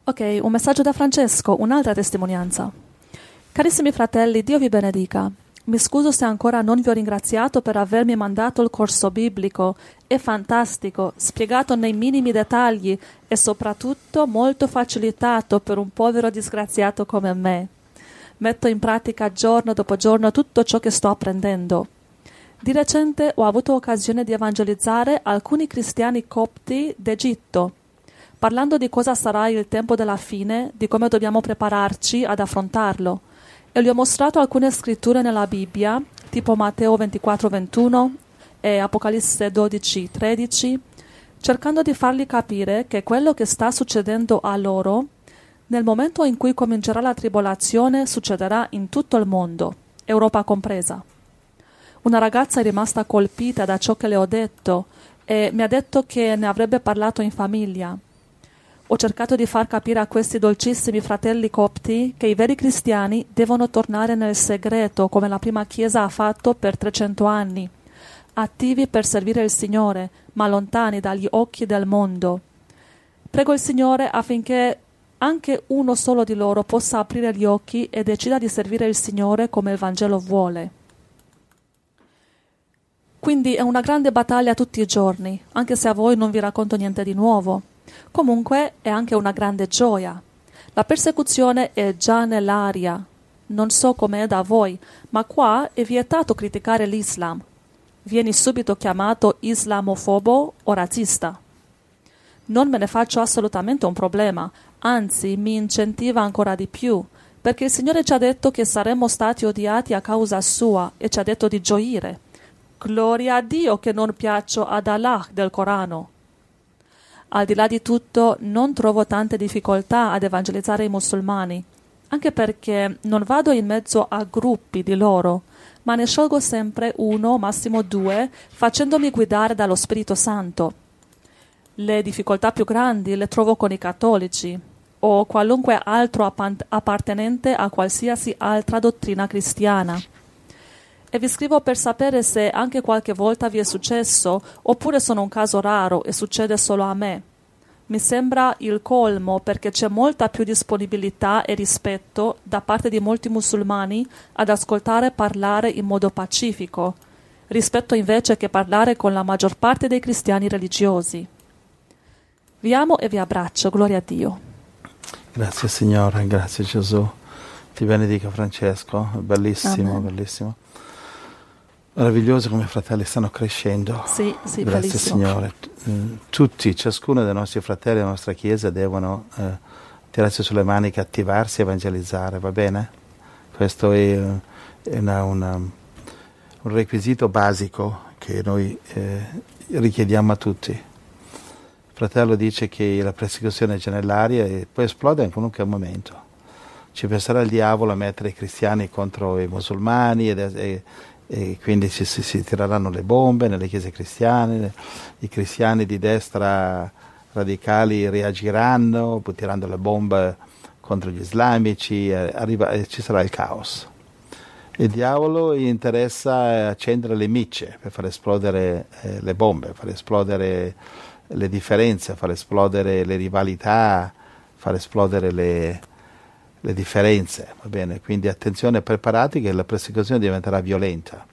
Ok, un messaggio da Francesco, un'altra testimonianza. Carissimi fratelli, Dio vi benedica. Mi scuso se ancora non vi ho ringraziato per avermi mandato il corso biblico. È fantastico, spiegato nei minimi dettagli e soprattutto molto facilitato per un povero disgraziato come me. Metto in pratica giorno dopo giorno tutto ciò che sto apprendendo. Di recente ho avuto occasione di evangelizzare alcuni cristiani copti d'Egitto, parlando di cosa sarà il tempo della fine, di come dobbiamo prepararci ad affrontarlo. E gli ho mostrato alcune scritture nella Bibbia, tipo Matteo 24:21 e Apocalisse 12:13, cercando di fargli capire che quello che sta succedendo a loro, nel momento in cui comincerà la tribolazione, succederà in tutto il mondo, Europa compresa. Una ragazza è rimasta colpita da ciò che le ho detto e mi ha detto che ne avrebbe parlato in famiglia. Ho cercato di far capire a questi dolcissimi fratelli copti che i veri cristiani devono tornare nel segreto come la prima Chiesa ha fatto per 300 anni, attivi per servire il Signore, ma lontani dagli occhi del mondo. Prego il Signore affinché anche uno solo di loro possa aprire gli occhi e decida di servire il Signore come il Vangelo vuole. Quindi è una grande battaglia tutti i giorni, anche se a voi non vi racconto niente di nuovo. Comunque è anche una grande gioia. La persecuzione è già nell'aria. Non so com'è da voi, ma qua è vietato criticare l'Islam. Vieni subito chiamato islamofobo o razzista. Non me ne faccio assolutamente un problema, anzi mi incentiva ancora di più, perché il Signore ci ha detto che saremmo stati odiati a causa sua e ci ha detto di gioire. Gloria a Dio che non piaccio ad Allah del Corano. Al di là di tutto, non trovo tante difficoltà ad evangelizzare i musulmani, anche perché non vado in mezzo a gruppi di loro, ma ne scelgo sempre uno, massimo due, facendomi guidare dallo Spirito Santo. Le difficoltà più grandi le trovo con i cattolici o qualunque altro appartenente a qualsiasi altra dottrina cristiana. E vi scrivo per sapere se anche qualche volta vi è successo, oppure sono un caso raro e succede solo a me. Mi sembra il colmo perché c'è molta più disponibilità e rispetto da parte di molti musulmani ad ascoltare parlare in modo pacifico, rispetto invece che parlare con la maggior parte dei cristiani religiosi. Vi amo e vi abbraccio, gloria a Dio. Grazie Signore, grazie Gesù. Ti benedica Francesco, bellissimo, Amen. bellissimo. Meraviglioso come i fratelli stanno crescendo. Sì, Grazie bellissimo. Signore. Tutti, ciascuno dei nostri fratelli della nostra Chiesa devono tirarsi sulle maniche, attivarsi e evangelizzare, va bene? Questo è un requisito basico che noi richiediamo a tutti. Il fratello dice che la persecuzione è già nell'aria e poi esplode in qualunque momento. Ci penserà il diavolo a mettere i cristiani contro i musulmani e quindi si tireranno le bombe nelle chiese cristiane, i cristiani di destra radicali reagiranno tirando le bombe contro gli islamici, ci sarà il caos. Il diavolo gli interessa accendere le micce per far esplodere le bombe, far esplodere le differenze, far esplodere le rivalità, far esplodere le differenze, va bene? Quindi attenzione, preparati che la persecuzione diventerà violenta.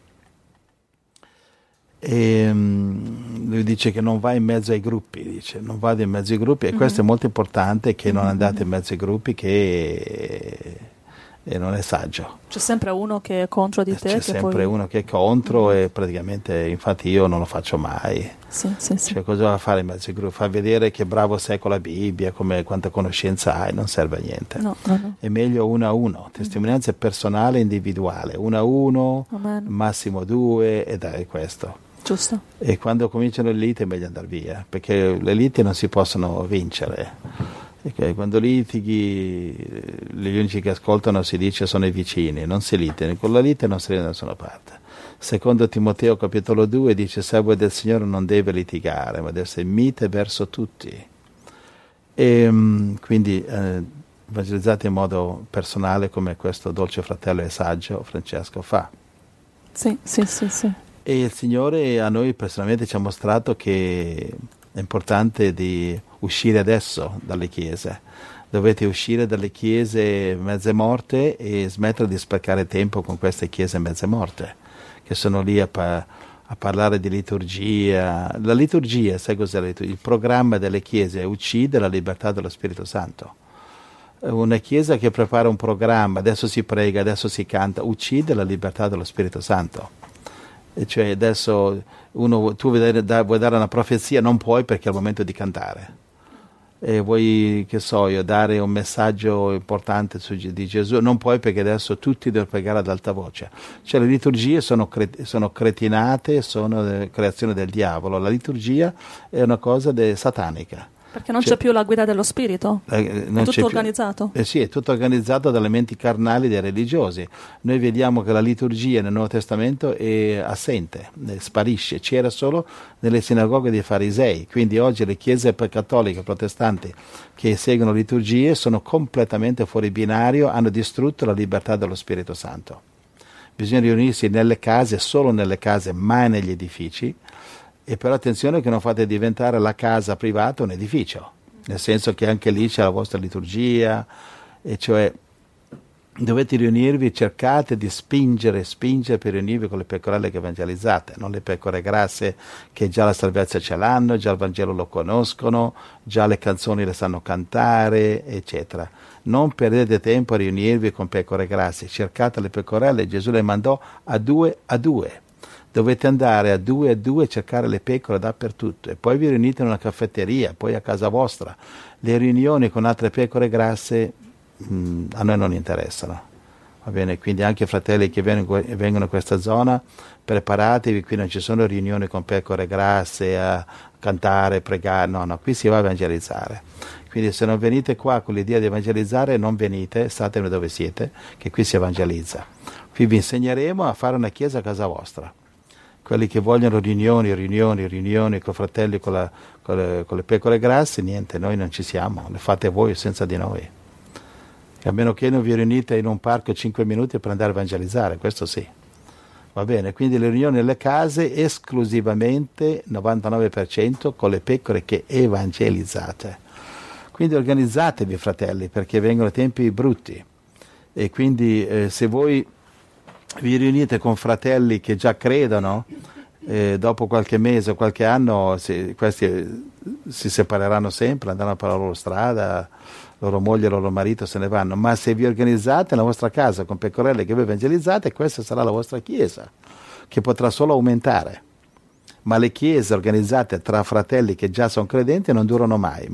E lui dice che non va in mezzo ai gruppi, dice non vado in mezzo ai gruppi e questo è molto importante, che non andate in mezzo ai gruppi, che non è saggio. C'è sempre uno che è contro di te. C'è sempre uno che è contro e praticamente, infatti io non lo faccio mai. Sì. Cioè, cosa va a fare in mezzo ai gruppi? Fa vedere che bravo sei con la Bibbia, quanta conoscenza hai, non serve a niente. No. È meglio uno a uno, testimonianza personale e individuale, uno a uno, Amen. massimo due, e dai questo. Giusto. E quando cominciano le liti è meglio andare via, perché le liti non si possono vincere. Perché quando litighi, gli unici che ascoltano, si dice, sono i vicini, non si litigano, con la lite non si arriva da nessuna parte. Secondo Timoteo capitolo 2 dice: servo del Signore non deve litigare, ma deve essere mite verso tutti. E quindi evangelizzate in modo personale, come questo dolce fratello e saggio Francesco fa. Sì. E il Signore a noi personalmente ci ha mostrato che è importante di uscire adesso dalle chiese. Dovete uscire dalle chiese mezze morte e smettere di sprecare tempo con queste chiese mezze morte, che sono lì a parlare di liturgia. La liturgia, sai cos'è la liturgia? Il programma delle chiese uccide la libertà dello Spirito Santo. Una chiesa che prepara un programma, adesso si prega, adesso si canta, uccide la libertà dello Spirito Santo. E cioè adesso tu vuoi dare una profezia, non puoi perché è il momento di cantare. E vuoi, che so io, dare un messaggio importante di Gesù, non puoi perché adesso tutti devono pregare ad alta voce. Cioè le liturgie sono cretinate, sono creazione del diavolo. La liturgia è una cosa satanica. Perché non c'è più la guida dello spirito, è tutto organizzato. Sì, è tutto organizzato dalle menti carnali dei religiosi. Noi vediamo che la liturgia nel Nuovo Testamento è assente, sparisce, c'era solo nelle sinagoghe dei farisei. Quindi oggi le chiese cattoliche protestanti che seguono liturgie sono completamente fuori binario, hanno distrutto la libertà dello Spirito Santo. Bisogna riunirsi nelle case, solo nelle case, mai negli edifici. E però attenzione che non fate diventare la casa privata un edificio, nel senso che anche lì c'è la vostra liturgia, e cioè dovete riunirvi, cercate di spingere per riunirvi con le pecorelle che evangelizzate, non le pecore grasse che già la salvezza ce l'hanno, già il Vangelo lo conoscono, già le canzoni le sanno cantare, eccetera. Non perdete tempo a riunirvi con pecore grasse, cercate le pecorelle, Gesù le mandò a due. Dovete andare a due e cercare le pecore dappertutto e poi vi riunite in una caffetteria, poi a casa vostra. Le riunioni con altre pecore grasse a noi non interessano, va bene? Quindi anche fratelli che vengono in questa zona, preparatevi, qui non ci sono riunioni con pecore grasse a cantare, pregare, no, qui si va a evangelizzare. Quindi se non venite qua con l'idea di evangelizzare, non venite, statene dove siete, che qui si evangelizza. Qui vi insegneremo a fare una chiesa a casa vostra. Quelli che vogliono riunioni con fratelli con le pecore grasse, niente, noi non ci siamo, le fate voi senza di noi. E a meno che non vi riunite in un parco 5 minuti per andare a evangelizzare, questo sì. Va bene, quindi le riunioni nelle case esclusivamente 99% con le pecore che evangelizzate. Quindi organizzatevi, fratelli, perché vengono tempi brutti. E quindi se voi vi riunite con fratelli che già credono, dopo qualche mese o qualche anno questi si separeranno sempre, andranno per la loro strada, loro moglie, loro marito se ne vanno. Ma se vi organizzate nella vostra casa con pecorelle che voi evangelizzate, questa sarà la vostra chiesa, che potrà solo aumentare. Ma le chiese organizzate tra fratelli che già sono credenti non durano mai,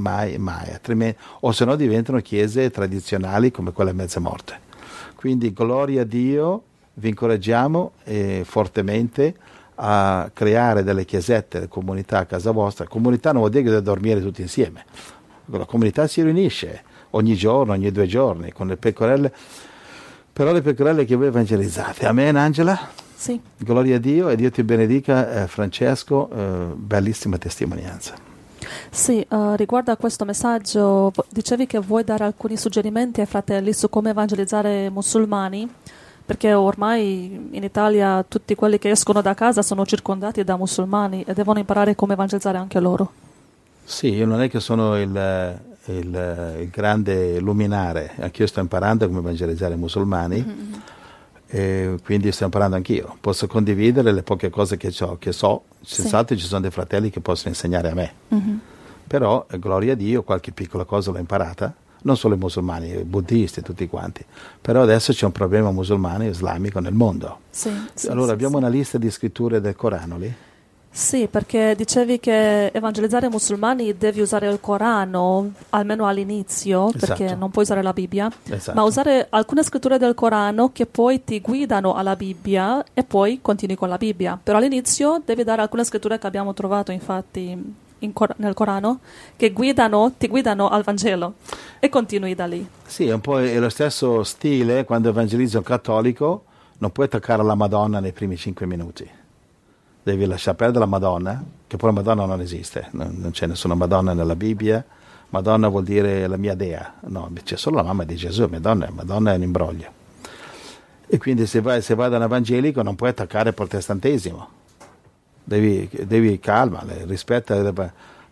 o se no diventano chiese tradizionali come quelle mezze morte. Quindi gloria a Dio, vi incoraggiamo fortemente a creare delle chiesette, comunità a casa vostra. Comunità non vuol dire che dovete dormire tutti insieme. La comunità si riunisce ogni giorno, ogni 2 giorni, con le pecorelle, però le pecorelle che voi evangelizzate. Amen, Angela? Sì. Gloria a Dio e Dio ti benedica, Francesco, bellissima testimonianza. Sì, riguardo a questo messaggio, dicevi che vuoi dare alcuni suggerimenti ai fratelli su come evangelizzare musulmani, perché ormai in Italia tutti quelli che escono da casa sono circondati da musulmani e devono imparare come evangelizzare anche loro. Sì, io non è che sono il grande luminare, anch'io sto imparando come evangelizzare i musulmani. Mm-hmm. E quindi sto imparando anch'io, posso condividere le poche cose che so, senz'altro ci sono dei fratelli che possono insegnare a me, però gloria a Dio qualche piccola cosa l'ho imparata, non solo i musulmani, i buddisti, tutti quanti, però adesso c'è un problema musulmano e islamico nel mondo. Allora abbiamo una lista di scritture del Corano lì? Sì, perché dicevi che evangelizzare i musulmani devi usare il Corano, almeno all'inizio, perché non puoi usare la Bibbia, ma usare alcune scritture del Corano che poi ti guidano alla Bibbia e poi continui con la Bibbia. Però all'inizio devi dare alcune scritture che abbiamo trovato infatti nel Corano, che ti guidano al Vangelo e continui da lì. Sì, è un po' lo stesso stile quando evangelizzi un cattolico, non puoi attaccare alla Madonna nei primi 5 minuti. Devi lasciare perdere la Madonna, che poi la Madonna non esiste, non c'è nessuna Madonna nella Bibbia. Madonna vuol dire la mia dea, no, c'è solo la mamma di Gesù, Madonna è un imbroglio. E quindi se vai da un evangelico non puoi attaccare il protestantesimo, devi calma, rispetta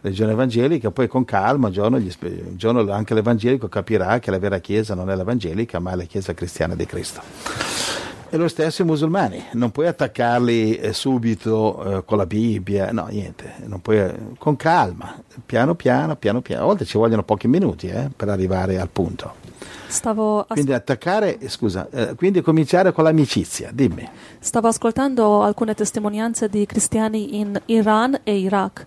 religione evangelica, poi con calma un giorno anche l'evangelico capirà che la vera chiesa non è l'evangelica ma è la chiesa cristiana di Cristo. E lo stesso i musulmani, non puoi attaccarli subito con la Bibbia, no, niente, non puoi, con calma, piano piano, a volte ci vogliono pochi minuti per arrivare al punto. Quindi attaccare, quindi cominciare con l'amicizia, dimmi. Stavo ascoltando alcune testimonianze di cristiani in Iran e Iraq.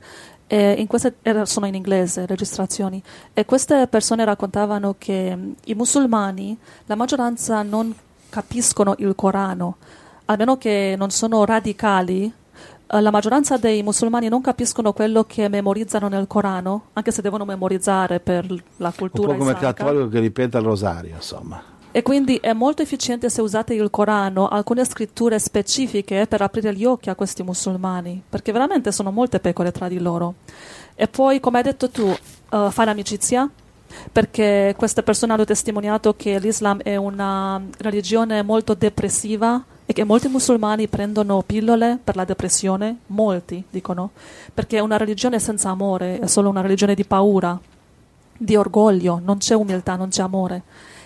Sono in inglese, registrazioni, e queste persone raccontavano che i musulmani, la maggioranza non capiscono il Corano, almeno che non sono radicali. La maggioranza dei musulmani non capiscono quello che memorizzano nel Corano, anche se devono memorizzare per la cultura un po' come islamica. il cattolico che ripete il rosario, insomma. E quindi è molto efficiente se usate il Corano, alcune scritture specifiche per aprire gli occhi a questi musulmani, perché veramente sono molte pecore tra di loro. E poi, come hai detto tu, fare amicizia, perché queste persone hanno testimoniato che l'Islam è una religione molto depressiva e che molti musulmani prendono pillole per la depressione, molti dicono, perché è una religione senza amore, è solo una religione di paura, di orgoglio, non c'è umiltà, non c'è amore.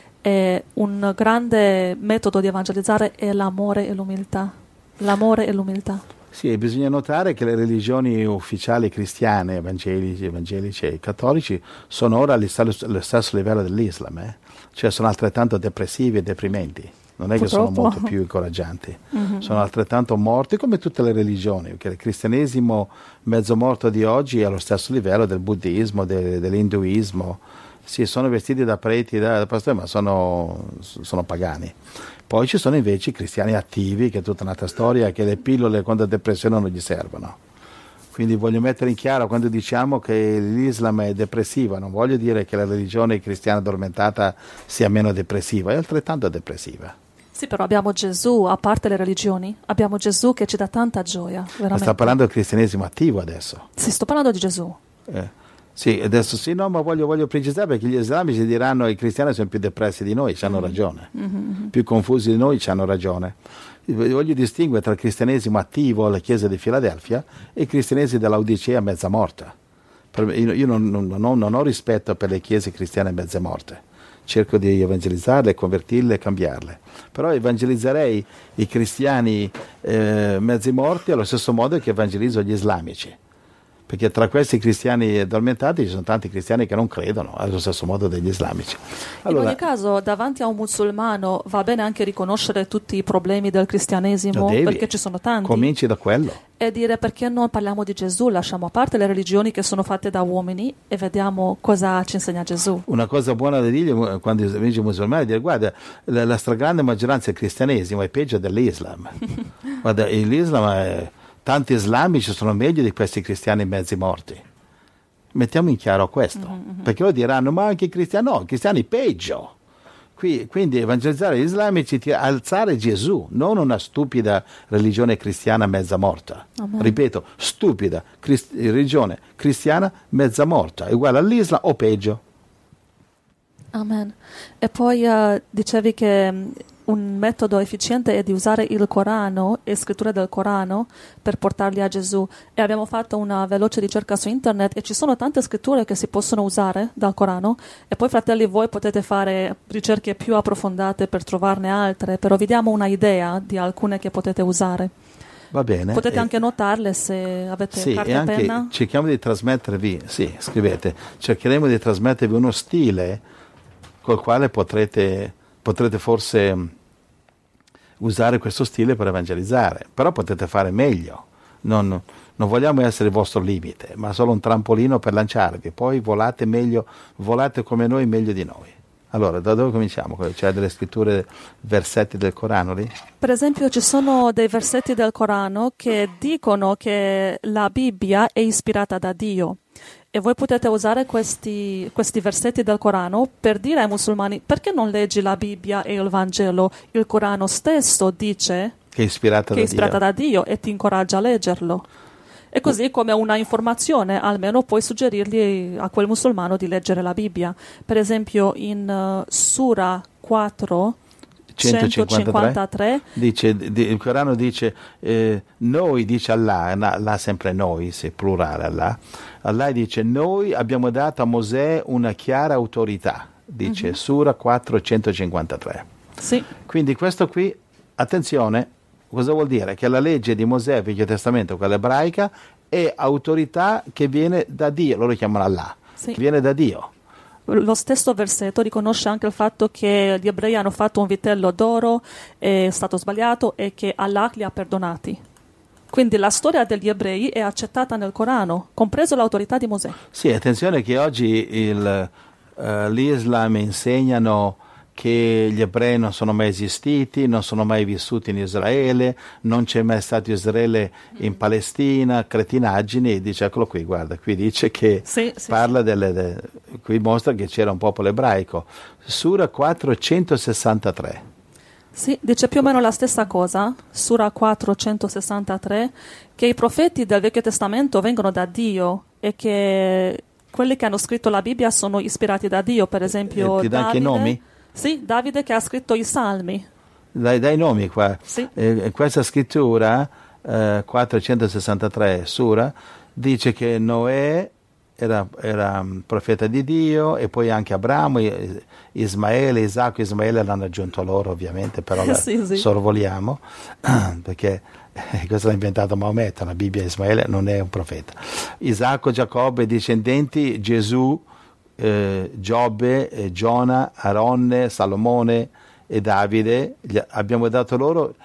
E un grande metodo di evangelizzare è l'amore e l'umiltà. L'amore e l'umiltà. Sì, bisogna notare che le religioni ufficiali cristiane, evangelici e cattolici, sono ora allo stesso livello dell'Islam, cioè sono altrettanto depressivi e deprimenti. Non è che sono molto più incoraggianti, sono altrettanto morti come tutte le religioni, perché il cristianesimo mezzo morto di oggi è allo stesso livello del buddismo, dell'induismo. Sì, sono vestiti da preti, da pastori, ma sono pagani. Poi ci sono invece i cristiani attivi, che è tutta un'altra storia, che le pillole contro la depressione non gli servono. Quindi voglio mettere in chiaro, quando diciamo che l'Islam è depressiva, non voglio dire che la religione cristiana addormentata sia meno depressiva, è altrettanto depressiva. Sì, però abbiamo Gesù, a parte le religioni, abbiamo Gesù che ci dà tanta gioia, veramente. Ma sta parlando del cristianesimo attivo adesso. Sì, sto parlando di Gesù. Sì, adesso sì, no, ma voglio precisare, perché gli islamici diranno che i cristiani sono più depressi di noi, ci hanno ragione, più confusi di noi, ci hanno ragione. Voglio distinguere tra il cristianesimo attivo alla chiesa di Filadelfia e il cristianesimo dell'Odicea mezza morta. Io non ho rispetto per le chiese cristiane mezze morte, cerco di evangelizzarle, convertirle e cambiarle, però evangelizzerei i cristiani mezzi morti allo stesso modo che evangelizzo gli islamici. Perché tra questi cristiani addormentati ci sono tanti cristiani che non credono, allo stesso modo degli islamici. Allora, in ogni caso, davanti a un musulmano va bene anche riconoscere tutti i problemi del cristianesimo, perché ci sono tanti. Cominci da quello. E dire: perché non parliamo di Gesù, lasciamo a parte le religioni che sono fatte da uomini e vediamo cosa ci insegna Gesù. Una cosa buona da dire quando vinci i musulmani è dire: guarda, la stragrande maggioranza del cristianesimo è peggio dell'Islam. Guarda, l'Islam è... Tanti islamici sono meglio di questi cristiani mezzi morti. Mettiamo in chiaro questo, perché loro diranno: ma anche i cristiani peggio. Quindi evangelizzare gli islamici è alzare Gesù, non una stupida religione cristiana mezza morta. Amen. Ripeto, stupida religione cristiana mezza morta, uguale all'Islam o peggio. Amen. E poi dicevi che un metodo efficiente è di usare il Corano e scritture del Corano per portarli a Gesù. E abbiamo fatto una veloce ricerca su internet e ci sono tante scritture che si possono usare dal Corano. E poi, fratelli, voi potete fare ricerche più approfondite per trovarne altre, però vi diamo una idea di alcune che potete usare. Va bene. Potete anche notarle se avete carta e penna. Cerchiamo di trasmettervi, scrivete, cercheremo di trasmettervi uno stile col quale potrete forse usare questo stile per evangelizzare, però potete fare meglio. Non vogliamo essere il vostro limite, ma solo un trampolino per lanciarvi. Poi volate meglio, volate come noi, meglio di noi. Allora, da dove cominciamo? C'è delle scritture, versetti del Corano lì? Per esempio, ci sono dei versetti del Corano che dicono che la Bibbia è ispirata da Dio. E voi potete usare questi versetti del Corano per dire ai musulmani: perché non leggi la Bibbia e il Vangelo? Il Corano stesso dice che è ispirata da Dio e ti incoraggia a leggerlo. E così, come una informazione, almeno puoi suggerirgli a quel musulmano di leggere la Bibbia. Per esempio in Sura 4 153. Dice, il Corano dice noi, dice Allah, Allah sempre noi, se plurale Allah. Allah dice noi abbiamo dato a Mosè una chiara autorità, dice Sura 453. Sì. Quindi questo qui, attenzione, cosa vuol dire? Che la legge di Mosè, Vecchio Testamento, quella ebraica, è autorità che viene da Dio, loro chiamano Allah, Sì. viene da Dio. Lo stesso versetto riconosce anche il fatto che gli ebrei hanno fatto un vitello d'oro, è stato sbagliato e che Allah li ha perdonati. Quindi la storia degli ebrei è accettata nel Corano, compreso l'autorità di Mosè. Sì, attenzione che oggi l'Islam insegnano che gli ebrei non sono mai esistiti, non sono mai vissuti in Israele, non c'è mai stato Israele in Palestina, cretinaggini, dice eccolo qui, guarda, qui dice che Sì, parla qui mostra che c'era un popolo ebraico. Sura 463. Sì, dice più o meno la stessa cosa, Sura 463, che i profeti del Vecchio Testamento vengono da Dio e che quelli che hanno scritto la Bibbia sono ispirati da Dio, per esempio Ti dà anche i Davide. nomi? Sì, Davide che ha scritto i Salmi. Dai nomi qua. Sì. Questa scrittura 463 Sura dice che Noè era profeta di Dio e poi anche Abramo, Ismaele, Isacco, Ismaele l'hanno aggiunto loro ovviamente, però Sì. sorvoliamo perché questo l'ha inventato Maometto, la Bibbia Ismaele non è un profeta. Isacco, Giacobbe, discendenti, Gesù, Giobbe, Giona, Aronne, Salomone e Davide, abbiamo dato loro,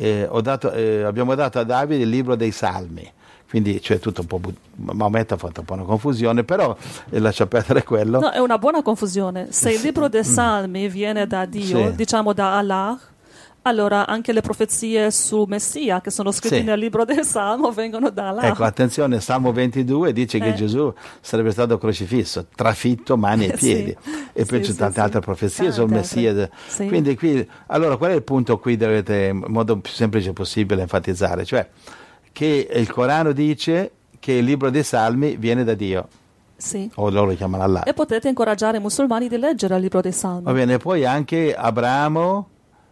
abbiamo dato a Davide il libro dei Salmi. Quindi c'è tutto un po'. Maometto ha fatto un po' una confusione, però lascia perdere quello. No, è una buona confusione. Se il libro dei Salmi viene da Dio, Sì. diciamo da Allah, allora anche le profezie sul Messia che sono scritte Sì. nel libro del Salmo vengono da Allah. Ecco, attenzione, Salmo 22 dice che Gesù sarebbe stato crocifisso, trafitto mani e piedi. Sì. E poi Sì, c'è sì, tante sì. altre profezie Tante sul Messia. altre. Sì. Quindi qui, allora, qual è il punto qui dovete, in modo più semplice possibile, enfatizzare? Cioè, che il Corano dice che il libro dei Salmi viene da Dio, Sì. o loro lo chiamano Allah. E potete incoraggiare i musulmani di leggere il libro dei Salmi. Va bene, poi anche Abramo,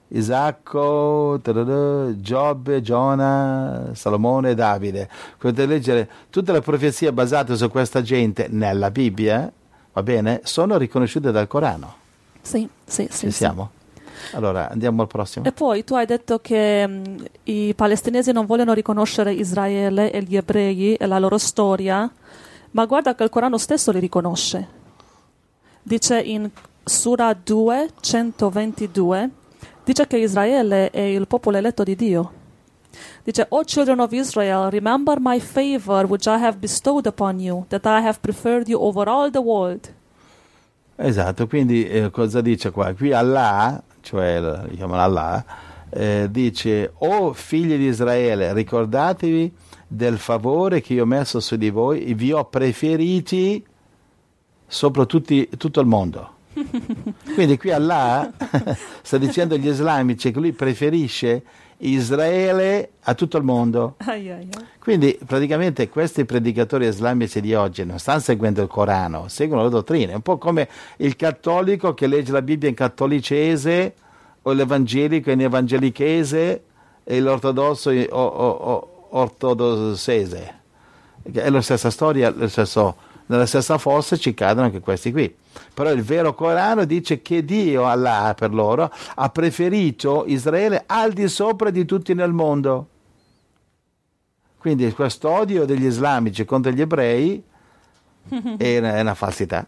Isacco, Giobbe, Giona, Salomone, Davide. Potete leggere tutte le profezie basate su questa gente nella Bibbia, va bene? Sono riconosciute dal Corano. Sì. Ci siamo? Allora, andiamo al prossimo. E poi tu hai detto che i palestinesi non vogliono riconoscere Israele e gli ebrei e la loro storia, ma guarda che il Corano stesso li riconosce. Dice in Sura 2, 122, dice che Israele è il popolo eletto di Dio. Dice, O children of Israel, remember my favor which I have bestowed upon you, that I have preferred you over all the world. Esatto, quindi cosa dice qua? Qui Allah, cioè lo chiamano Allah, dice, o figli di Israele, ricordatevi del favore che io ho messo su di voi e vi ho preferiti sopra tutto il mondo. Quindi qui Allah sta dicendo agli islamici che lui preferisce Israele a tutto il mondo. Quindi praticamente questi predicatori islamici di oggi non stanno seguendo il Corano, seguono le dottrine, un po' come il cattolico che legge la Bibbia in cattolicese o l'evangelico in evangelichese e l'ortodosso in ortodossese. È la stessa storia, nella stessa fossa ci cadono anche questi qui. Però il vero Corano dice che Dio, Allah per loro, ha preferito Israele al di sopra di tutti nel mondo. Quindi questo odio degli islamici contro gli ebrei è una falsità.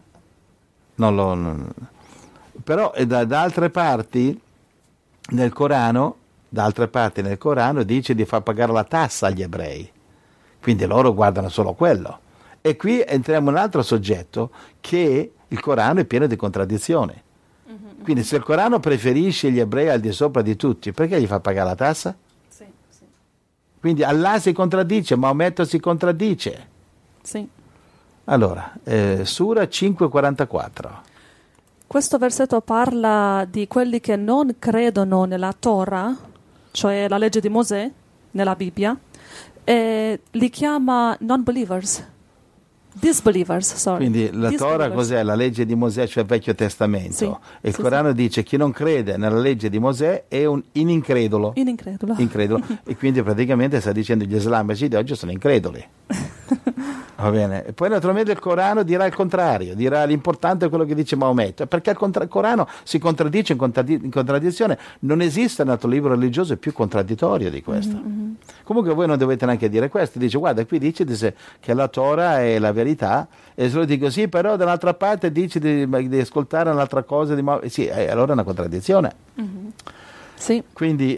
Però da altre parti nel Corano dice di far pagare la tassa agli ebrei. Quindi loro guardano solo quello. E qui entriamo in un altro soggetto, che il Corano è pieno di contraddizioni. Quindi se il Corano preferisce gli ebrei al di sopra di tutti, perché gli fa pagare la tassa? Sì. Quindi Allah si contraddice, Maometto si contraddice. Sì. Allora, Sura 544. Questo versetto parla di quelli che non credono nella Torah, cioè la legge di Mosè, nella Bibbia, e li chiama non-believers. Disbelievers, sorry. Quindi la Torah cos'è? La legge di Mosè, cioè il Vecchio Testamento. Sì, E il Corano dice chi non crede nella legge di Mosè è un incredulo. Incredulo. E quindi praticamente sta dicendo gli islamici di oggi sono increduli. Va bene. E poi naturalmente il Corano dirà il contrario, dirà l'importante è quello che dice Maometto, perché il Corano si contraddice in contraddizione. Non esiste un altro libro religioso più contraddittorio di questo. Comunque voi non dovete neanche dire questo, dice guarda qui dice che la Torah è la verità, e se lo dico sì, però dall'altra parte dice di ascoltare un'altra cosa, sì, allora è una contraddizione. Sì. Quindi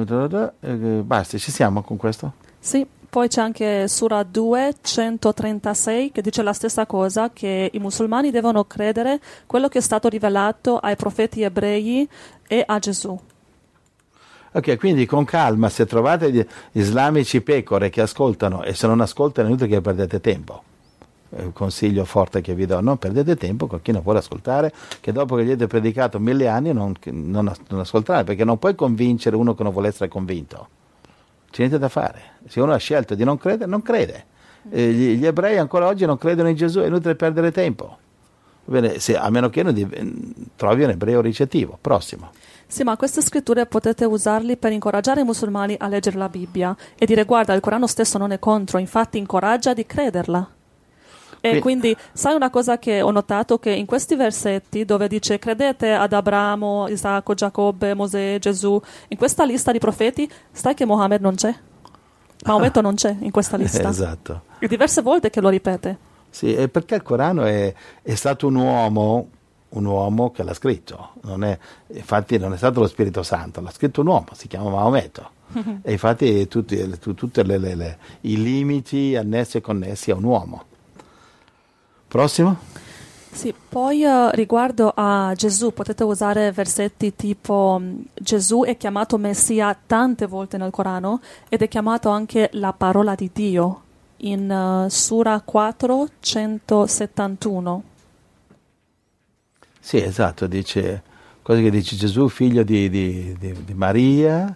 basta, ci siamo con questo? Sì. Poi c'è anche Sura 2, 136, che dice la stessa cosa, che i musulmani devono credere quello che è stato rivelato ai profeti ebrei e a Gesù. Ok, quindi con calma, se trovate gli islamici pecore che ascoltano, e se non ascoltano è inutile che perdete tempo. È un consiglio forte che vi do, non perdete tempo con chi non vuole ascoltare, che dopo che gli avete predicato 1000 anni non ascoltare, perché non puoi convincere uno che non vuole essere convinto. C'è niente da fare. Se uno ha scelto di non credere, non crede. Gli ebrei ancora oggi non credono in Gesù, è inutile perdere tempo. Bene, a meno che non trovi un ebreo ricettivo. Prossimo. Sì, ma queste scritture potete usarli per incoraggiare i musulmani a leggere la Bibbia e dire guarda, il Corano stesso non è contro, infatti incoraggia di crederla. E quindi, sai una cosa che ho notato? Che in questi versetti dove dice credete ad Abramo, Isacco, Giacobbe, Mosè, Gesù, in questa lista di profeti, sai che Mohammed non c'è? Maometto non c'è in questa lista. Esatto. E diverse volte che lo ripete. Sì, è perché il Corano è stato un uomo che l'ha scritto. Infatti non è stato lo Spirito Santo, l'ha scritto un uomo, si chiama Maometto. E infatti tutti i limiti annessi e connessi a un uomo. Prossimo? Sì, poi riguardo a Gesù potete usare versetti tipo Gesù è chiamato Messia tante volte nel Corano ed è chiamato anche la parola di Dio in Sura 4, 171. Sì, esatto, dice cosa che dice Gesù, figlio di Maria,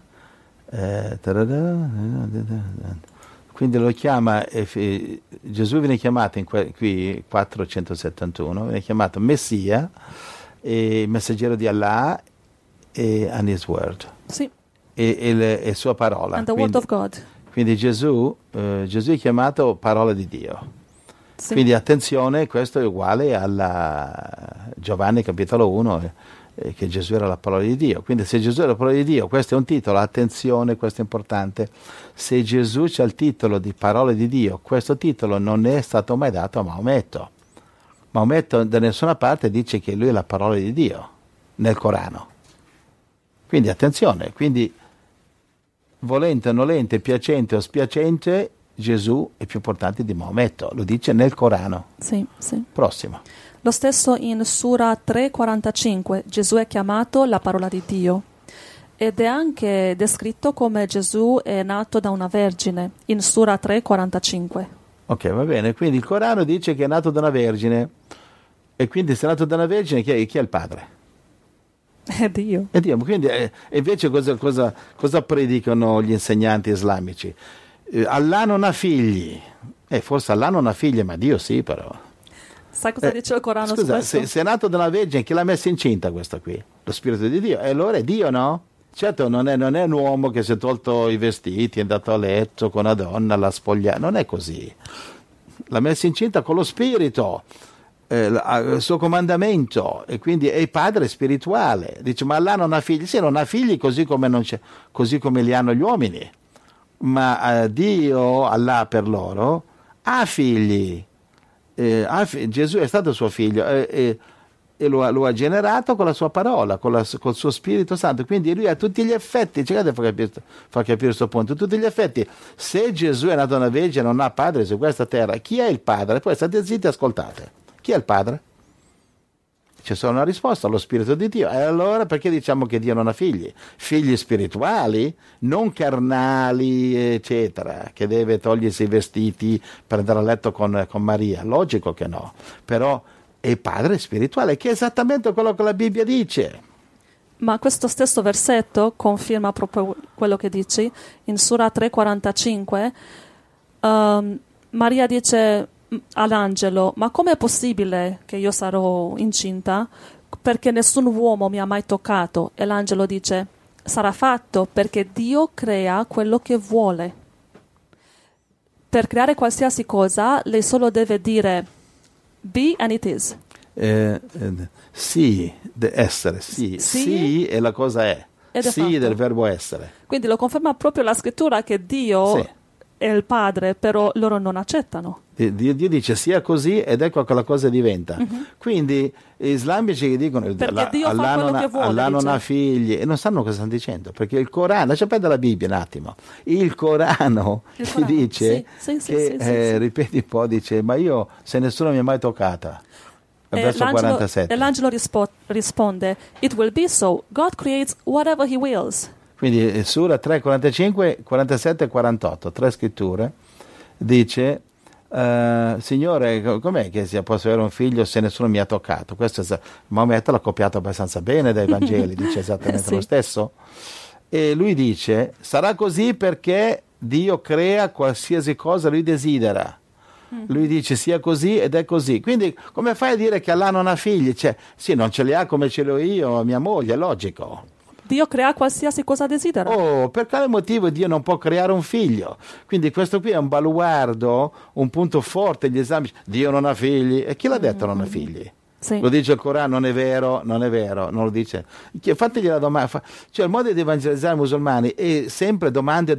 quindi lo chiama, Gesù viene chiamato qui 471, viene chiamato Messia, messaggero di Allah e and His Word. Sì. E sua parola. And the Word of God. Quindi Gesù è chiamato parola di Dio. Sì. Quindi attenzione, questo è uguale alla Giovanni capitolo 1, che Gesù era la parola di Dio. Quindi se Gesù è la parola di Dio, questo è un titolo, attenzione, questo è importante. Se Gesù c'ha il titolo di parola di Dio, questo titolo non è stato mai dato a Maometto. Maometto da nessuna parte dice che lui è la parola di Dio nel Corano. Quindi attenzione, quindi volente, nolente, piacente o spiacente, Gesù è più importante di Maometto, lo dice nel Corano. Sì, sì. Prossimo. Lo stesso in Sura 3,45 Gesù è chiamato la parola di Dio ed è anche descritto come Gesù è nato da una vergine in Sura 3,45. Ok, va bene, quindi il Corano dice che è nato da una vergine e quindi se è nato da una vergine chi è il padre? È Dio. È Dio. Quindi invece cosa predicano gli insegnanti islamici? Allah non ha figli, forse Allah non ha figli, ma Dio sì però. Sai cosa dice il Corano? Scusa, se è nato da una vergine, chi l'ha messa incinta questa qui? Lo Spirito di Dio. E allora è Dio, no? Certo, non è un uomo che si è tolto i vestiti, è andato a letto con una donna, l'ha spogliata. Non è così. L'ha messa incinta con lo Spirito, il suo comandamento, e quindi è padre spirituale. Dice, ma Allah non ha figli? Sì, non ha figli così come li hanno gli uomini. Ma Dio, Allah per loro, ha figli. Gesù è stato suo figlio e lo ha generato con la sua parola, col suo Spirito Santo. Quindi lui a tutti gli effetti, cercate di far capire questo punto, a tutti gli effetti, se Gesù è nato da una vergine e non ha padre su questa terra, chi è il padre? Poi state zitti e ascoltate. Chi è il padre? C'è solo una risposta, lo Spirito di Dio. E allora perché diciamo che Dio non ha figli? Figli spirituali, non carnali, eccetera, che deve togliersi i vestiti per andare a letto con Maria. Logico che no. Però è padre spirituale, che è esattamente quello che la Bibbia dice. Ma questo stesso versetto conferma proprio quello che dici. In Sura 3,45 Maria dice all'angelo: ma com'è possibile che io sarò incinta? Perché nessun uomo mi ha mai toccato. E l'angelo dice: sarà fatto perché Dio crea quello che vuole. Per creare qualsiasi cosa, lei solo deve dire be and it is. Sì, essere, sì. Sì è la cosa è. Ed è Sì fatto. del verbo essere. Quindi lo conferma proprio la scrittura che Dio Sì. è il padre, però loro non accettano. Dio dice sia così ed ecco che la cosa diventa. Quindi gli islamici che dicono Perché Dio fa Allah quello non che vuole, Allah non dice. ha figli e non sanno cosa stanno dicendo, perché il Corano, lascia perdere la Bibbia un attimo, il Corano Il ci Corano, dice sì, che, sì. ripeti un po', dice ma io se nessuno mi ha mai toccata. Verso 47. E l'angelo risponde: it will be so. God creates whatever he wills. Quindi Sura 3, 45, 47 e 48, tre scritture, dice Signore, com'è che posso avere un figlio se nessuno mi ha toccato? Questo Maometto l'ha copiato abbastanza bene dai Vangeli, dice esattamente Sì. lo stesso. E lui dice, sarà così perché Dio crea qualsiasi cosa lui desidera. Lui dice sia così ed è così. Quindi come fai a dire che Allah non ha figli? Cioè, sì, non ce li ha come ce li ho io, mia moglie, è logico. Dio crea qualsiasi cosa desidera. Oh, per quale motivo Dio non può creare un figlio? Quindi questo qui è un baluardo, un punto forte degli islamici. Dio non ha figli. E chi l'ha detto non ha figli? Sì. Lo dice il Corano, non è vero, non lo dice. Fategli la domanda. Cioè il modo di evangelizzare i musulmani è sempre domande.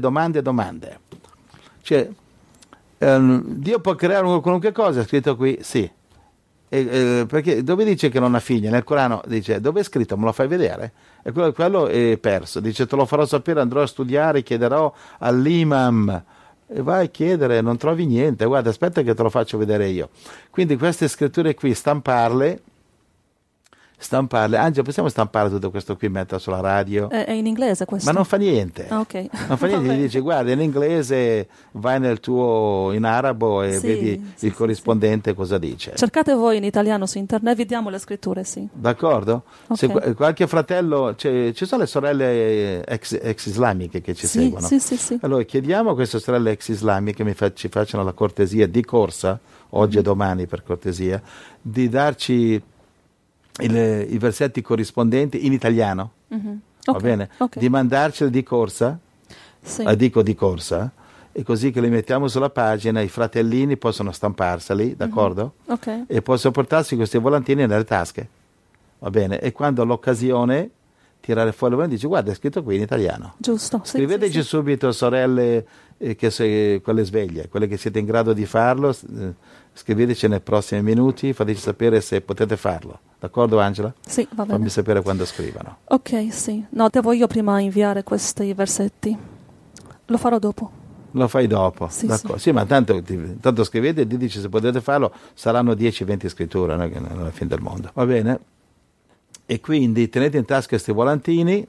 Cioè, Dio può creare qualunque cosa, è scritto qui? Sì. Perché dove dice che non ha figli? Nel Corano dice, dove è scritto? Me lo fai vedere? E quello è perso. Dice, te lo farò sapere, andrò a studiare, chiederò all'imam. E vai a chiedere, non trovi niente. Guarda, aspetta che te lo faccio vedere io. Quindi queste scritture qui, stamparle. Angelo, possiamo stampare tutto questo qui, metterlo sulla radio? È in inglese questo? Ma non fa niente. Ah, ok. Non fa niente, Vabbè. gli dice guarda in inglese, vai in arabo e Sì, vedi sì, il corrispondente cosa dice. Cercate voi in italiano su internet, vi diamo le scritture, sì. D'accordo? Ok. Se qualche fratello, ci sono le sorelle ex islamiche che ci seguono. Sì. Allora chiediamo a queste sorelle ex islamiche che ci facciano la cortesia di corsa, oggi e domani per cortesia, di darci i versetti corrispondenti in italiano. Va bene? Ok. Di mandarceli di corsa. Sì. Dico di corsa, e così che li mettiamo sulla pagina, i fratellini possono stamparseli, d'accordo? Ok. E possono portarsi questi volantini nelle tasche, va bene? E quando all'occasione tirare fuori il volantino dice guarda è scritto qui in italiano. Giusto. Sì, Scriveteci sì. subito sorelle, quelle sveglie, quelle che siete in grado di farlo, scriveteci nei prossimi minuti, fateci sapere se potete farlo, d'accordo Angela? Sì, va bene. Fammi sapere quando scrivano. Ok, sì. No, devo io prima inviare questi versetti. Lo farò dopo. Lo fai dopo, Sì, d'accordo. Sì, ma tanto scrivete e dici se potete farlo, saranno 10-20 scritture, non è che non è la fine del mondo. Va bene? E quindi tenete in tasca questi volantini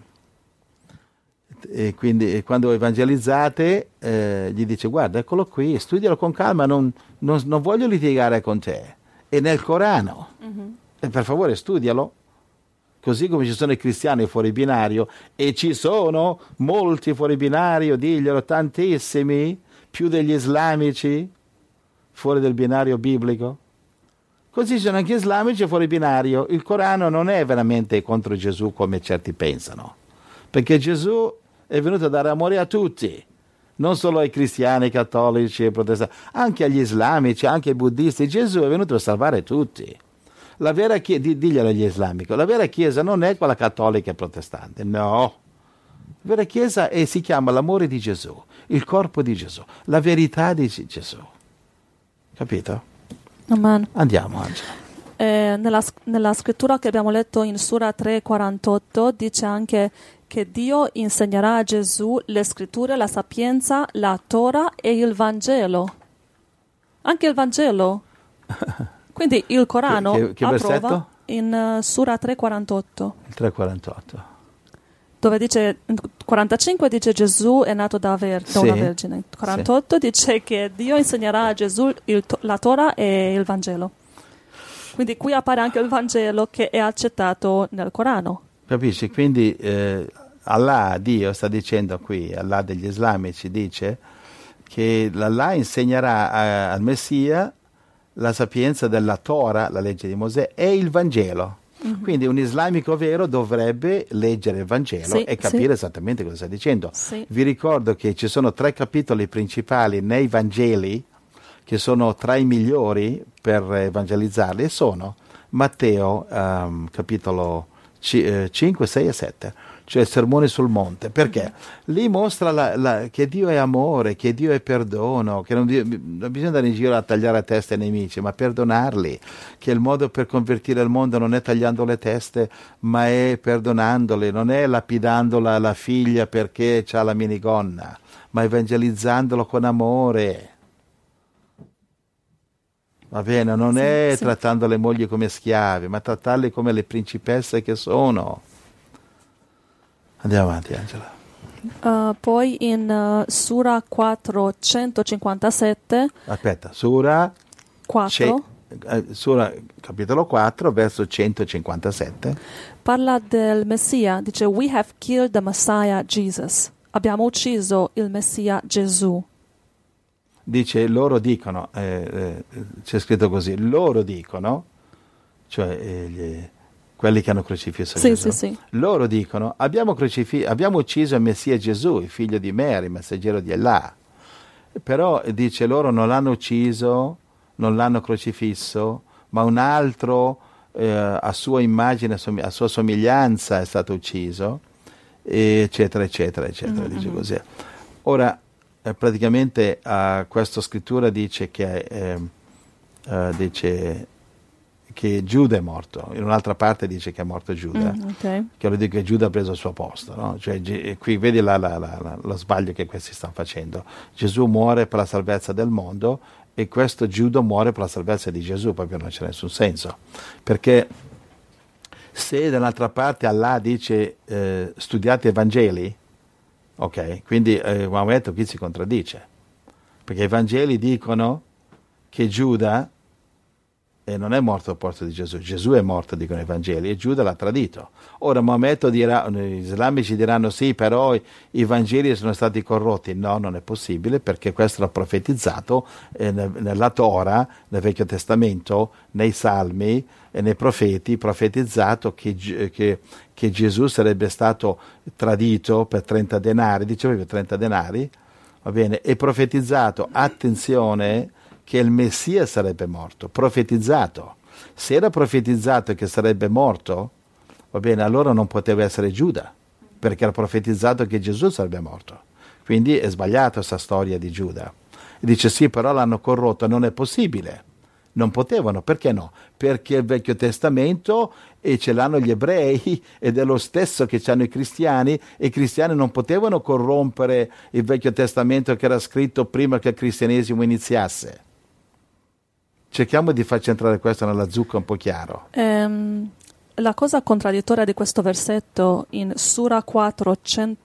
e quindi quando evangelizzate gli dice guarda eccolo qui, studialo con calma, non voglio litigare con te. È nel Corano. E per favore studialo. Così come ci sono i cristiani fuori binario, e ci sono molti fuori binario, diglielo, tantissimi, più degli islamici fuori del binario biblico. Così ci sono anche islamici fuori binario. Il Corano non è veramente contro Gesù come certi pensano, perché Gesù è venuto a dare amore a tutti, non solo ai cristiani, ai cattolici, ai protestanti, anche agli islamici, anche ai buddisti. Gesù è venuto a salvare tutti. La vera chiesa, diglielo agli islamici, la vera chiesa non è quella cattolica e protestante, no. La vera chiesa si chiama l'amore di Gesù, il corpo di Gesù, la verità di Gesù. Capito? Amen. Andiamo, Angela. Nella scrittura che abbiamo letto in Sura 3:48 dice anche che Dio insegnerà a Gesù le scritture, la sapienza, la Torah e il Vangelo. Anche il Vangelo. Quindi il Corano che approva versetto? in Sura 3:48. Il 3:48. Dove dice, 45 dice Gesù è nato da una vergine. 48 dice che Dio insegnerà a Gesù la Torah e il Vangelo. Quindi qui appare anche il Vangelo che è accettato nel Corano. Capisci? Quindi Allah, Dio sta dicendo qui, Allah degli islamici dice che Allah insegnerà al Messia la sapienza della Torah, la legge di Mosè, e il Vangelo. Quindi un islamico vero dovrebbe leggere il Vangelo e capire esattamente cosa sta dicendo. Sì. Vi ricordo che ci sono 3 capitoli principali nei Vangeli, che sono tra i migliori per evangelizzarli, e sono Matteo, capitolo 5, 6 e 7, cioè il sermone sul monte, perché lì mostra che Dio è amore, che Dio è perdono, che non bisogna andare in giro a tagliare a teste ai nemici, ma perdonarli, che il modo per convertire il mondo non è tagliando le teste, ma è perdonandoli, non è lapidandola la figlia perché ha la minigonna, ma evangelizzandolo con amore. Va bene, non è trattando le mogli come schiave, ma trattarle come le principesse che sono. Andiamo avanti, Angela. Poi in Sura 4, 157. Aspetta, Sura 4. Sura capitolo 4, verso 157. Parla del Messia, dice We have killed the Messiah Jesus. Abbiamo ucciso il Messia Gesù. Dice, loro dicono, c'è scritto così, loro dicono, cioè quelli che hanno crocifisso Gesù, sì. Loro dicono, abbiamo ucciso il Messia Gesù, il figlio di Mary, messaggero di Allah. Però, dice, loro non l'hanno ucciso, non l'hanno crocifisso, ma un altro a sua immagine, a sua somiglianza è stato ucciso, eccetera, eccetera, eccetera, dice così. Ora, praticamente questa scrittura dice che Giuda è morto, in un'altra parte dice che è morto Giuda, che vuol dire che Giuda ha preso il suo posto, no? Cioè, qui vedi lo sbaglio che questi stanno facendo. Gesù muore per la salvezza del mondo e questo Giuda muore per la salvezza di Gesù, proprio non c'è nessun senso, perché se dall'altra parte Allah dice studiate i Vangeli, ok, quindi Maometto qui si contraddice, perché i Vangeli dicono che Giuda non è morto al posto di Gesù, Gesù è morto, dicono i Vangeli, e Giuda l'ha tradito. Ora Maometto dirà, gli islamici diranno sì, però i Vangeli sono stati corrotti. No, non è possibile, perché questo era profetizzato nella Torah, nel Vecchio Testamento, nei Salmi e nei profeti, profetizzato che Gesù sarebbe stato tradito per 30 denari, diceva per 30 denari, va bene, e profetizzato, attenzione, che il Messia sarebbe morto, profetizzato. Se era profetizzato che sarebbe morto, va bene, allora non poteva essere Giuda, perché era profetizzato che Gesù sarebbe morto. Quindi è sbagliata questa storia di Giuda. E dice sì, però l'hanno corrotto, non è possibile. Non potevano, perché no? Perché il Vecchio Testamento e ce l'hanno gli ebrei ed è lo stesso che hanno i cristiani, e i cristiani non potevano corrompere il Vecchio Testamento che era scritto prima che il cristianesimo iniziasse. Cerchiamo di farci entrare questo nella zucca un po' chiaro. La cosa contraddittoria di questo versetto in Sura 4,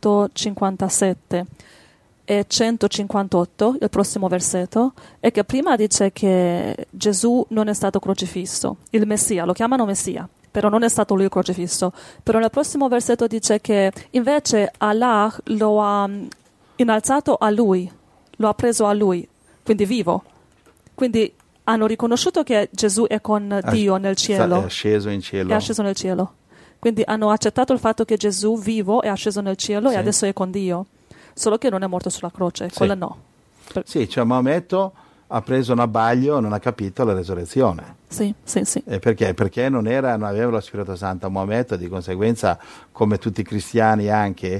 157 e 158, il prossimo versetto, è che prima dice che Gesù non è stato crocifisso, il Messia, lo chiamano Messia, però non è stato lui crocifisso. Però nel prossimo versetto dice che invece Allah lo ha innalzato a lui, lo ha preso a lui, quindi vivo. Quindi hanno riconosciuto che Gesù è con Dio nel cielo. È sceso in cielo. È asceso nel cielo. Quindi hanno accettato il fatto che Gesù vivo è asceso nel cielo e adesso è con Dio. Solo che non è morto sulla croce, quello no. Sì, cioè Maometto ha preso un abbaglio, non ha capito la resurrezione. Sì. Perché? Perché non aveva lo Spirito Santo Maometto, di conseguenza, come tutti i cristiani anche,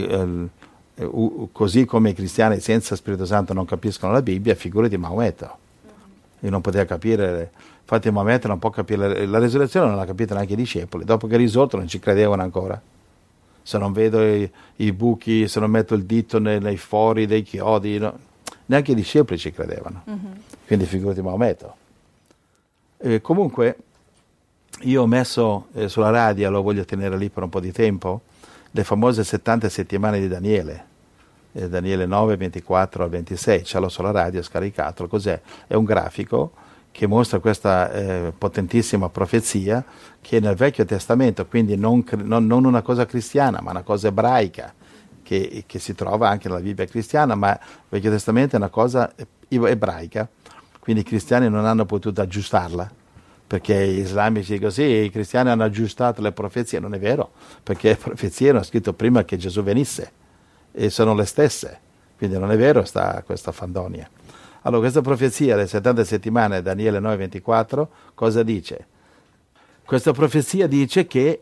così come i cristiani senza Spirito Santo non capiscono la Bibbia, figurati Maometto. E non poteva capire, infatti Maometto non può capire, la resurrezione non l'ha capita neanche i discepoli, dopo che è risorto non ci credevano ancora. Se non vedo i buchi, se non metto il dito nei fori dei chiodi, no, neanche i discepoli ci credevano. Quindi figurati Maometto. Comunque io ho messo sulla radio, lo voglio tenere lì per un po' di tempo, le famose 70 settimane di Daniele. Daniele 9, 24 al 26, ce l'ho sulla radio, scaricato. Cos'è? È un grafico che mostra questa potentissima profezia che nel Vecchio Testamento, quindi non una cosa cristiana, ma una cosa ebraica, che si trova anche nella Bibbia cristiana, ma il Vecchio Testamento è una cosa ebraica, quindi i cristiani non hanno potuto aggiustarla, perché gli islamici dicono sì, i cristiani hanno aggiustato le profezie. Non è vero, perché le profezie erano scritte prima che Gesù venisse e sono le stesse, quindi non è vero questa fandonia. Allora, questa profezia delle 70 settimane, Daniele 9:24, cosa dice? Questa profezia dice che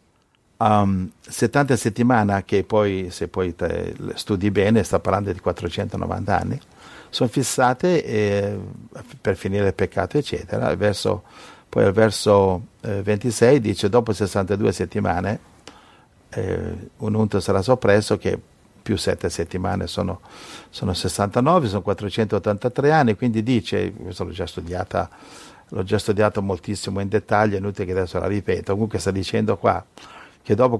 70 settimane, che poi, se poi studi bene, sta parlando di 490 anni, sono fissate per finire il peccato, eccetera. Poi al verso 26 dice: dopo 62 settimane un unto sarà soppresso, che più 7 settimane sono 69, sono 483 anni, quindi dice, questo l'ho già studiato moltissimo in dettaglio, è inutile che adesso la ripeto, comunque sta dicendo qua che dopo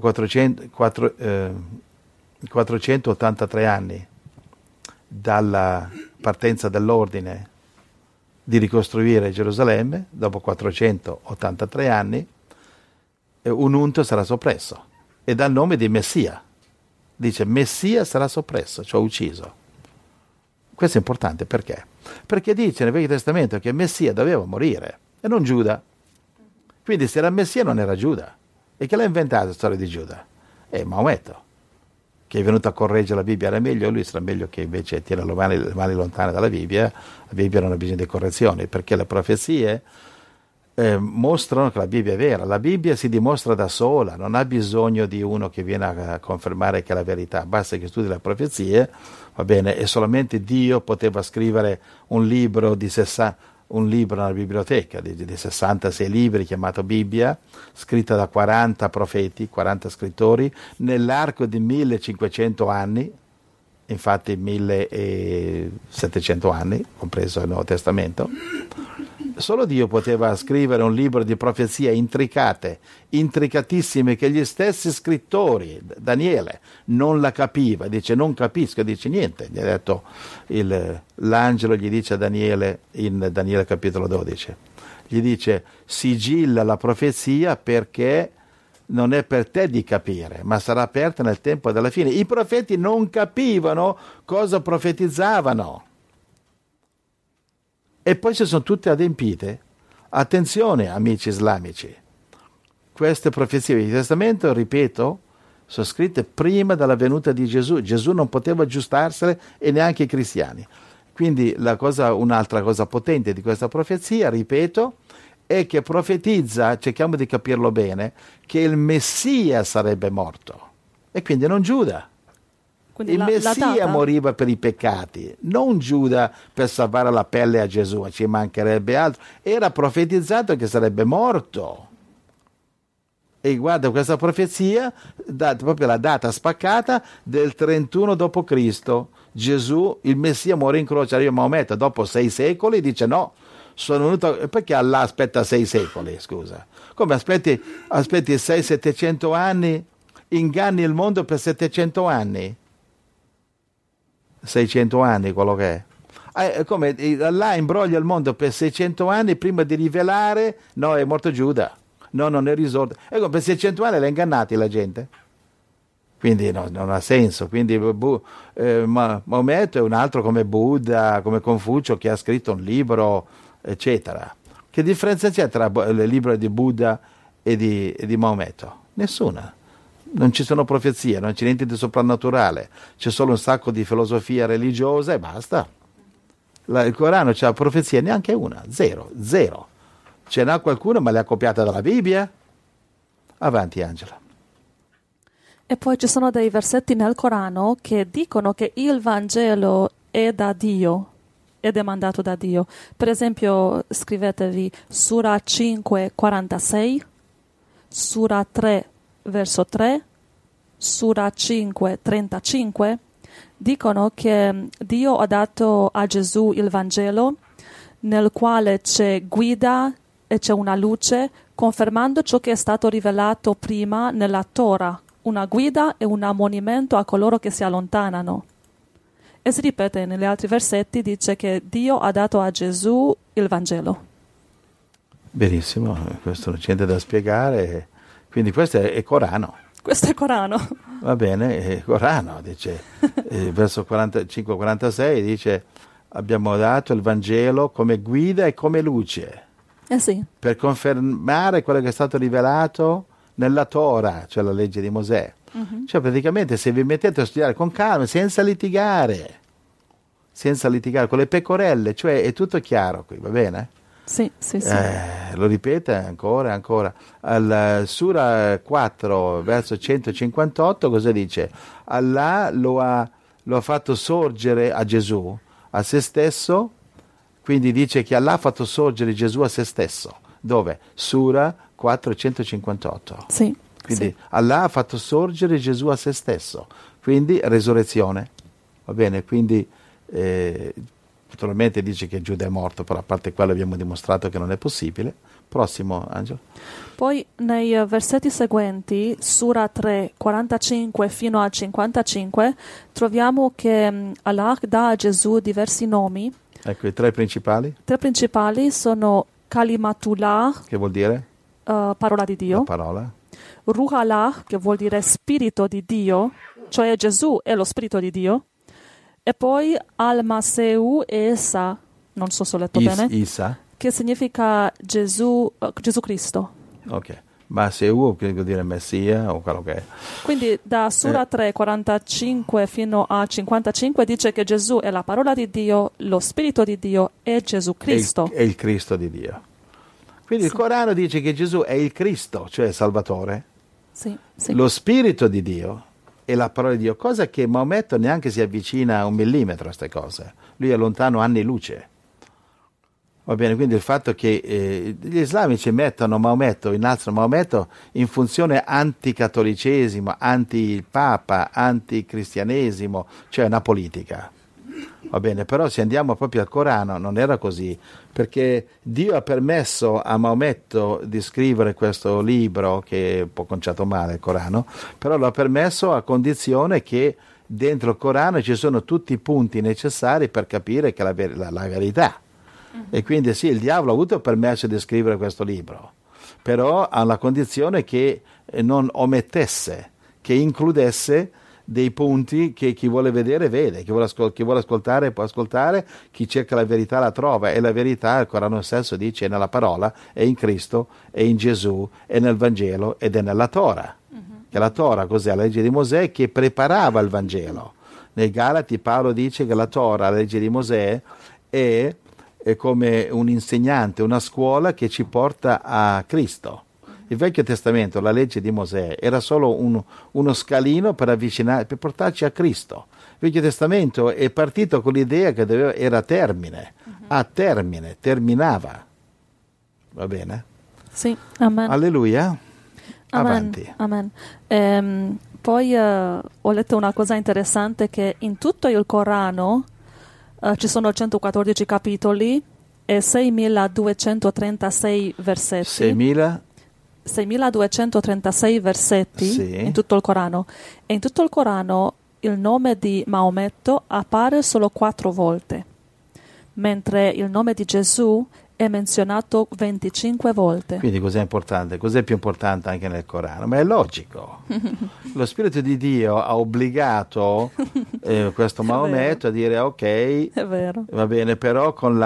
483 anni dalla partenza dell'ordine di ricostruire Gerusalemme, dopo 483 anni, un unto sarà soppresso, e dà il nome di Messia. Dice: Messia sarà soppresso, cioè ucciso. Questo è importante perché? Perché dice nel Vecchio Testamento che Messia doveva morire, e non Giuda. Quindi se era Messia non era Giuda. E chi l'ha inventata la storia di Giuda? È Maometto, che è venuto a correggere la Bibbia. Era meglio lui, sarà meglio che invece tira le mani lontane dalla Bibbia. La Bibbia non ha bisogno di correzioni, perché le profezie mostrano che la Bibbia è vera. La Bibbia si dimostra da sola, non ha bisogno di uno che viene a confermare che è la verità, basta che studi le profezie, va bene, e solamente Dio poteva scrivere un libro nella biblioteca di 66 libri, chiamato Bibbia, scritta da 40 profeti, 40 scrittori, nell'arco di 1500 anni, infatti 1700 anni, compreso il Nuovo Testamento. Solo Dio poteva scrivere un libro di profezie intricatissime, che gli stessi scrittori, Daniele, non la capiva. Dice: non capisco, dice niente. Gli ha detto l'angelo, gli dice a Daniele, in Daniele capitolo 12, gli dice: sigilla la profezia perché non è per te di capire, ma sarà aperta nel tempo della fine. I profeti non capivano cosa profetizzavano. E poi si sono tutte adempite. Attenzione, amici islamici, queste profezie del Vecchio Testamento, ripeto, sono scritte prima della venuta di Gesù. Gesù non poteva aggiustarsele, e neanche i cristiani. Quindi un'altra cosa potente di questa profezia, ripeto, è che profetizza, cerchiamo di capirlo bene, che il Messia sarebbe morto, e quindi non Giuda. Quindi Il Messia moriva per i peccati, non Giuda per salvare la pelle a Gesù, ci mancherebbe altro. Era profetizzato che sarebbe morto. E guarda, questa profezia dà proprio la data spaccata del 31 d.C. Gesù, il Messia, muore in croce. Arriva Maometto dopo 6 secoli, dice: no, sono venuto. Perché Allah aspetta 6 secoli, scusa? Come aspetti 600-700 anni, inganni il mondo per 700 anni? 600 anni, quello che è. Come Allah imbroglia il mondo per 600 anni prima di rivelare: no, è morto Giuda, no, non è risorto. Ecco, per 600 anni l'ha ingannati la gente. Quindi no, non ha senso. Quindi Maometto è un altro come Buddha, come Confucio, che ha scritto un libro, eccetera. Che differenza c'è tra il libro di Buddha e di Maometto? Nessuna. Non ci sono profezie, non c'è niente di soprannaturale, c'è solo un sacco di filosofia religiosa e basta. Il Corano c'ha profezie neanche una, zero. Ce n'ha qualcuno, ma le ha copiate dalla Bibbia. Avanti, Angela. E poi ci sono dei versetti nel Corano che dicono che il Vangelo è da Dio, ed è mandato da Dio. Per esempio, scrivetevi Sura 5, 46, Sura 3, verso 3, Sura 5, 35, dicono che Dio ha dato a Gesù il Vangelo, nel quale c'è guida e c'è una luce, confermando ciò che è stato rivelato prima nella Torah, una guida e un ammonimento a coloro che si allontanano. E si ripete negli altri versetti, dice che Dio ha dato a Gesù il Vangelo. Benissimo, questo non c'è niente da spiegare. Quindi questo è Corano. Questo è Corano. Va bene, Corano dice, verso 45-46 dice abbiamo dato il Vangelo come guida e come luce Sì, per confermare quello che è stato rivelato nella Torah, cioè la legge di Mosè. Cioè praticamente se vi mettete a studiare con calma, senza litigare, con le pecorelle, cioè è tutto chiaro qui, va bene? sì, sì, sì. Lo ripete ancora e ancora. Al Sura 4, verso 158, cosa dice? Allah lo ha fatto sorgere a Gesù, a se stesso, quindi dice che Allah ha fatto sorgere Gesù a se stesso. Dove? Sura 4, 158. Sì, Quindi sì. Allah ha fatto sorgere Gesù a se stesso, quindi resurrezione, va bene? Quindi naturalmente dice che Giuda è morto, però a parte quello abbiamo dimostrato che non è possibile. Prossimo, Angelo. Poi nei versetti seguenti, Sura 3, 45 fino a 55, troviamo che Allah dà a Gesù diversi nomi. Ecco i tre principali. Tre principali sono Kalimatullah, Che vuol dire? parola di Dio, La parola. Ruhallah, che vuol dire spirito di Dio, cioè Gesù è lo spirito di Dio, e poi Al-Maseu Esa, non so se ho letto bene, Isa. che significa Gesù Cristo. Ok. Ma se che vuol dire Messia o quello che è. Quindi da Sura 3, 45 fino a 55 dice che Gesù è la parola di Dio, lo spirito di Dio e Gesù Cristo. È il Cristo di Dio. Quindi il Corano dice che Gesù è il Cristo, cioè Salvatore, Sì, sì. lo spirito di Dio e la parola di Dio, cosa che Maometto neanche si avvicina a un millimetro a queste cose. Lui è lontano anni luce. Va bene, quindi il fatto che gli islamici innalzano Maometto in funzione anticattolicesimo, anti-papa, anticristianesimo, cioè una politica. Va bene, però se andiamo proprio al Corano non era così, perché Dio ha permesso a Maometto di scrivere questo libro, che è un po' conciato male il Corano, però lo ha permesso a condizione che dentro il Corano ci sono tutti i punti necessari per capire che la verità. E quindi sì, il diavolo ha avuto il permesso di scrivere questo libro, però alla condizione che non omettesse, che includesse dei punti che chi vuole vedere vede, chi vuole ascoltare può ascoltare, chi cerca la verità la trova, e la verità, il Corano stesso dice, è nella parola, è in Cristo, è in Gesù, è nel Vangelo ed è nella Torah. Che la Torah cos'è? La legge di Mosè che preparava il Vangelo. Nei Galati Paolo dice che la Torah, la legge di Mosè, è come un insegnante, una scuola che ci porta a Cristo. Il Vecchio Testamento, la legge di Mosè, era solo uno scalino per portarci a Cristo. Il Vecchio Testamento è partito con l'idea che era termine, a termine, terminava. Va bene? Sì, amen. Alleluia. Amen. Avanti. Amen. Poi ho letto una cosa interessante, che in tutto il Corano ci sono 114 capitoli e 6.236 versetti. 6.236 versetti Sì. in tutto il Corano. E in tutto il Corano il nome di Maometto appare solo 4 volte, mentre il nome di Gesù è menzionato 25 volte. Quindi cos'è importante? Cos'è più importante anche nel Corano? Ma è logico. Lo Spirito di Dio ha obbligato questo Maometto a dire ok, È vero. va bene, però con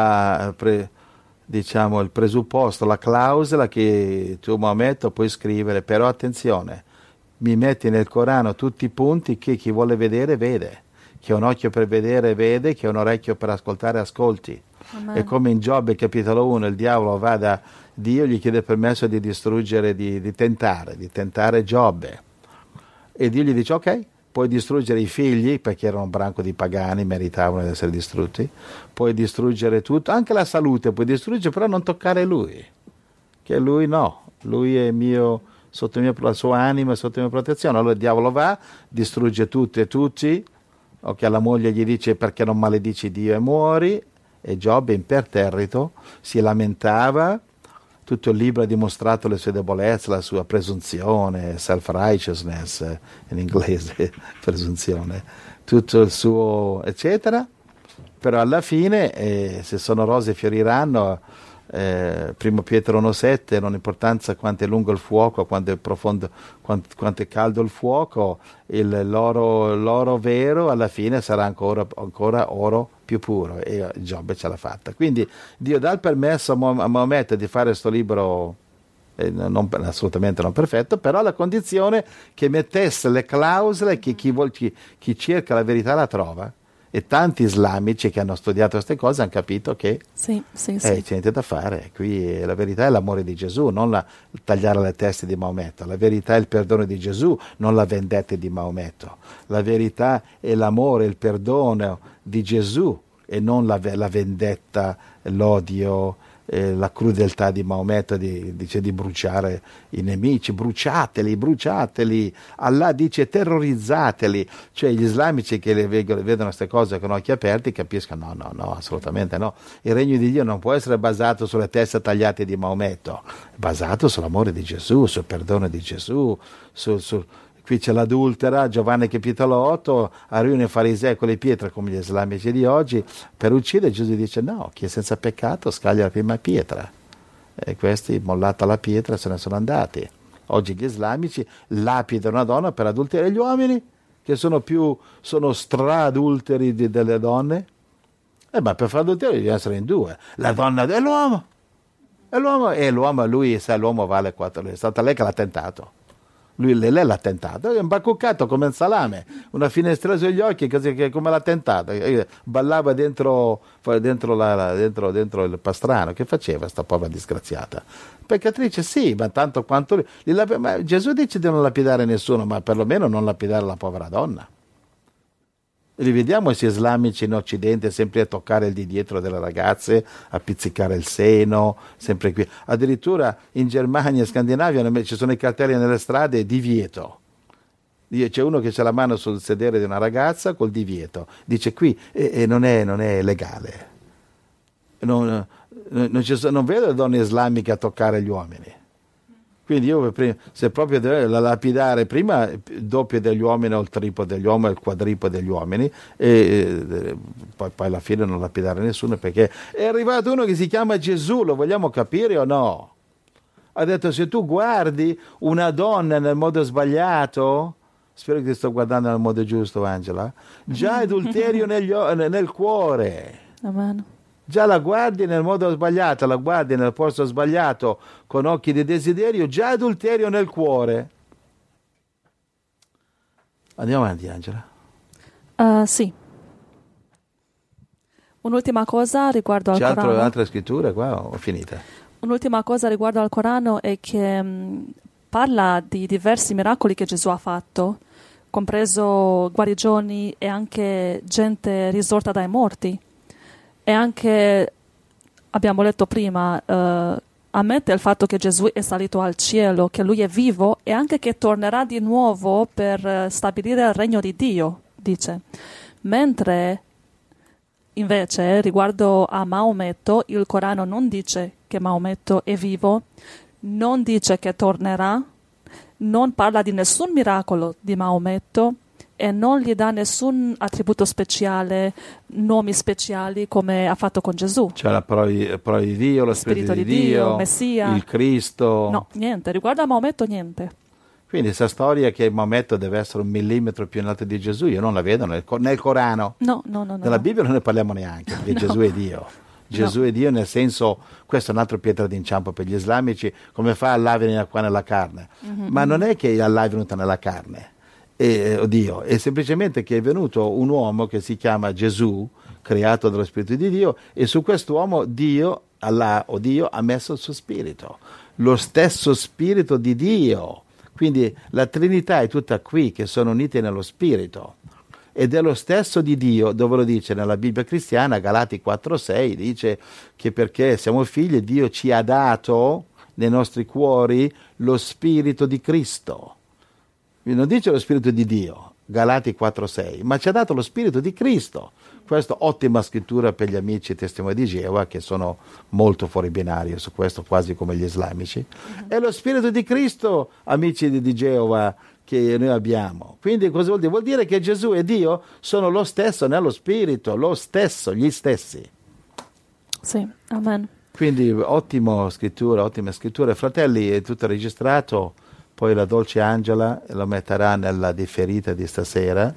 il presupposto, la clausola che tu Maometto puoi scrivere, però attenzione, mi metti nel Corano tutti i punti che chi vuole vedere vede, chi ha un occhio per vedere vede, chi ha un orecchio per ascoltare ascolti. Amen. È come in Giobbe capitolo 1, il diavolo va da Dio, gli chiede permesso di distruggere, di tentare Giobbe, e Dio gli dice ok, puoi distruggere i figli, perché erano un branco di pagani, meritavano di essere distrutti, puoi distruggere tutto, anche la salute puoi distruggere, però non toccare lui, che lui no, lui è mio, la sua anima è sotto mia protezione. Allora il diavolo va, distrugge tutto e tutti, ok, la moglie gli dice perché non maledici Dio e muori, e Giobbe imperterrito si lamentava. Tutto il libro ha dimostrato le sue debolezze, la sua presunzione, self-righteousness in inglese, presunzione, tutto il suo eccetera, però alla fine se sono rose fioriranno, Primo Pietro 1,7, non importanza quanto è lungo il fuoco, quanto è profondo, quanto è caldo il fuoco, l'oro vero alla fine sarà ancora oro più puro, e Giobbe ce l'ha fatta. Quindi Dio dà il permesso a Maometto di fare questo libro assolutamente non perfetto, però alla condizione che mettesse le clausole che chi cerca la verità la trova. E tanti islamici che hanno studiato queste cose hanno capito che sì. c'è niente da fare. Qui la verità è l'amore di Gesù, non tagliare le teste di Maometto. La verità è il perdono di Gesù, non la vendetta di Maometto. La verità è l'amore, il perdono di Gesù e non la vendetta, l'odio, la crudeltà di Maometto dice di bruciare i nemici. Bruciateli. Allah dice terrorizzateli. Cioè gli islamici che vedono queste cose con occhi aperti capiscono no, assolutamente no. Il regno di Dio non può essere basato sulle teste tagliate di Maometto, è basato sull'amore di Gesù, sul perdono di Gesù, qui c'è l'adultera, Giovanni capitolo 8, arrivano i farisei con le pietre come gli islamici di oggi per uccidere. Gesù dice no, chi è senza peccato scaglia la prima pietra, e questi, mollata la pietra, se ne sono andati. Oggi gli islamici lapidano una donna per adulterare gli uomini, che sono stradulteri delle donne, ma per fare adulterio devono essere in due, la donna e l'uomo, l'uomo vale 4, è stata lei che l'ha tentato. Lei l'ha tentato, è imbacuccato come un salame, una finestrella sugli occhi, come l'ha tentato, ballava dentro il pastrano. Che faceva sta povera disgraziata? Peccatrice sì, ma tanto quanto ma Gesù dice di non lapidare nessuno, ma perlomeno non lapidare la povera donna. Li vediamo questi islamici in Occidente sempre a toccare il di dietro delle ragazze, a pizzicare il seno, sempre qui. Addirittura in Germania e Scandinavia ci sono i cartelli nelle strade divieto. C'è uno che c'ha la mano sul sedere di una ragazza col divieto. Dice qui non è legale. Non vedo le donne islamiche a toccare gli uomini. Quindi io, se proprio la lapidare, prima il doppio degli uomini o il triplo degli uomini, il quadriplo degli uomini, e poi alla fine non lapidare nessuno, perché è arrivato uno che si chiama Gesù, lo vogliamo capire o no? Ha detto, se tu guardi una donna nel modo sbagliato, spero che ti sto guardando nel modo giusto, Angela, già adulterio nel cuore. Amen. Già la guardi nel modo sbagliato, la guardi nel posto sbagliato, con occhi di desiderio, già adulterio nel cuore. Andiamo avanti, Angela. Sì. Un'ultima cosa riguardo al Corano. C'è altre scritture qua o finita? Un'ultima cosa riguardo al Corano è che parla di diversi miracoli che Gesù ha fatto, compreso guarigioni e anche gente risorta dai morti. E anche, abbiamo letto prima, ammette il fatto che Gesù è salito al cielo, che lui è vivo e anche che tornerà di nuovo per stabilire il regno di Dio, dice. Mentre invece riguardo a Maometto, il Corano non dice che Maometto è vivo, non dice che tornerà, non parla di nessun miracolo di Maometto e non gli dà nessun attributo speciale, nomi speciali come ha fatto con Gesù. Cioè la parola di Dio, lo Spirito di Dio, Messia. il Cristo. No, niente. Riguardo a Maometto, niente. Quindi questa storia che Maometto deve essere 1 millimetro più in alto di Gesù, io non la vedo nel Corano. No. Nella Bibbia non ne parliamo neanche, perché Gesù è Dio. Gesù è Dio, nel senso, questo è un altro pietra d'inciampo per gli islamici, come fa Allah a venire qua nella carne. Ma non è che Allah è venuto nella carne. Dio, è semplicemente che è venuto un uomo che si chiama Gesù, creato dallo Spirito di Dio, e su quest'uomo Dio, Allah o Dio, ha messo il suo spirito, lo stesso spirito di Dio. Quindi la Trinità è tutta qui, che sono unite nello spirito, ed è lo stesso di Dio, dove lo dice nella Bibbia cristiana, Galati 4,6, dice che perché siamo figli, Dio ci ha dato nei nostri cuori lo spirito di Cristo. Non dice lo spirito di Dio, Galati 4,6, ma ci ha dato lo spirito di Cristo. Questa ottima scrittura per gli amici testimoni di Geova, che sono molto fuori binario su questo, quasi come gli islamici. È lo spirito di Cristo, amici di Geova, che noi abbiamo. Quindi cosa vuol dire? Vuol dire che Gesù e Dio sono lo stesso nello spirito, lo stesso, gli stessi. Sì, amen. Quindi ottima scrittura. Fratelli, è tutto registrato, poi la dolce Angela lo metterà nella differita di stasera,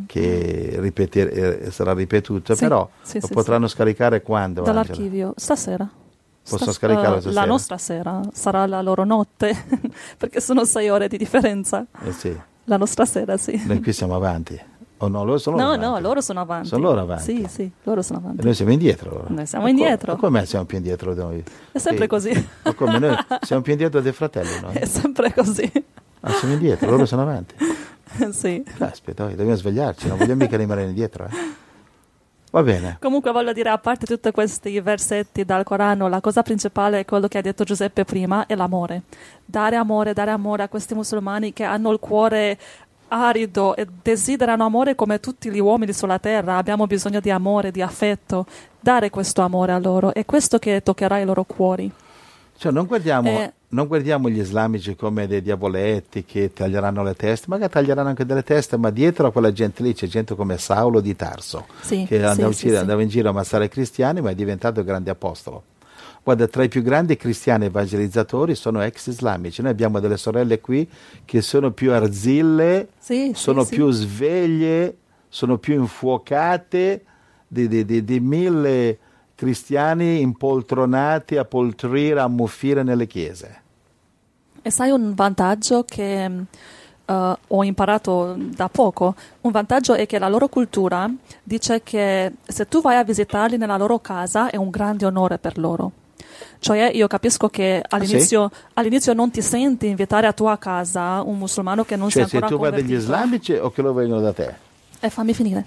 che sarà ripetuta, Sì, però sì, lo sì, potranno scaricare quando, Angela? dall'archivio. Stasera. Possono scaricarlo stasera? La nostra sera, sarà la loro notte, perché sono 6 ore di differenza. Sì. La nostra sera, sì. Noi qui siamo avanti. O no, loro sono avanti. No, loro sono avanti. Sono loro avanti? Sì, loro sono E avanti. noi siamo indietro. Noi siamo indietro. Ma come siamo più indietro noi? È sempre così. Ma come noi siamo più indietro dei fratelli noi? È sempre così. Ah, siamo indietro, loro sono avanti. Sì. Aspetta, dobbiamo svegliarci, non vogliamo mica rimanere indietro. Va bene. Comunque voglio dire, a parte tutti questi versetti dal Corano, la cosa principale è quello che ha detto Giuseppe prima, è l'amore. Dare amore a questi musulmani che hanno il cuore arido e desiderano amore come tutti gli uomini sulla terra. Abbiamo bisogno di amore, di affetto. Dare questo amore a loro, è questo che toccherà i loro cuori. Cioè non guardiamo gli islamici come dei diavoletti che taglieranno le teste, magari taglieranno anche delle teste, ma dietro a quella gente lì c'è gente come Saulo di Tarso, che andava in giro a ammazzare i cristiani, ma è diventato grande apostolo. Guarda, tra i più grandi cristiani evangelizzatori sono ex islamici. Noi abbiamo delle sorelle qui che sono più arzille, sono più sveglie, sono più infuocate di 1000 cristiani impoltronati a poltrire, a muffire nelle chiese. E sai un vantaggio che ho imparato da poco? Un vantaggio è che la loro cultura dice che se tu vai a visitarli nella loro casa è un grande onore per loro. Cioè io capisco che all'inizio non ti senti invitare a tua casa un musulmano che non sia ancora convertito. Se tu vai dagli islamici o che lo vengono da te? Fammi finire.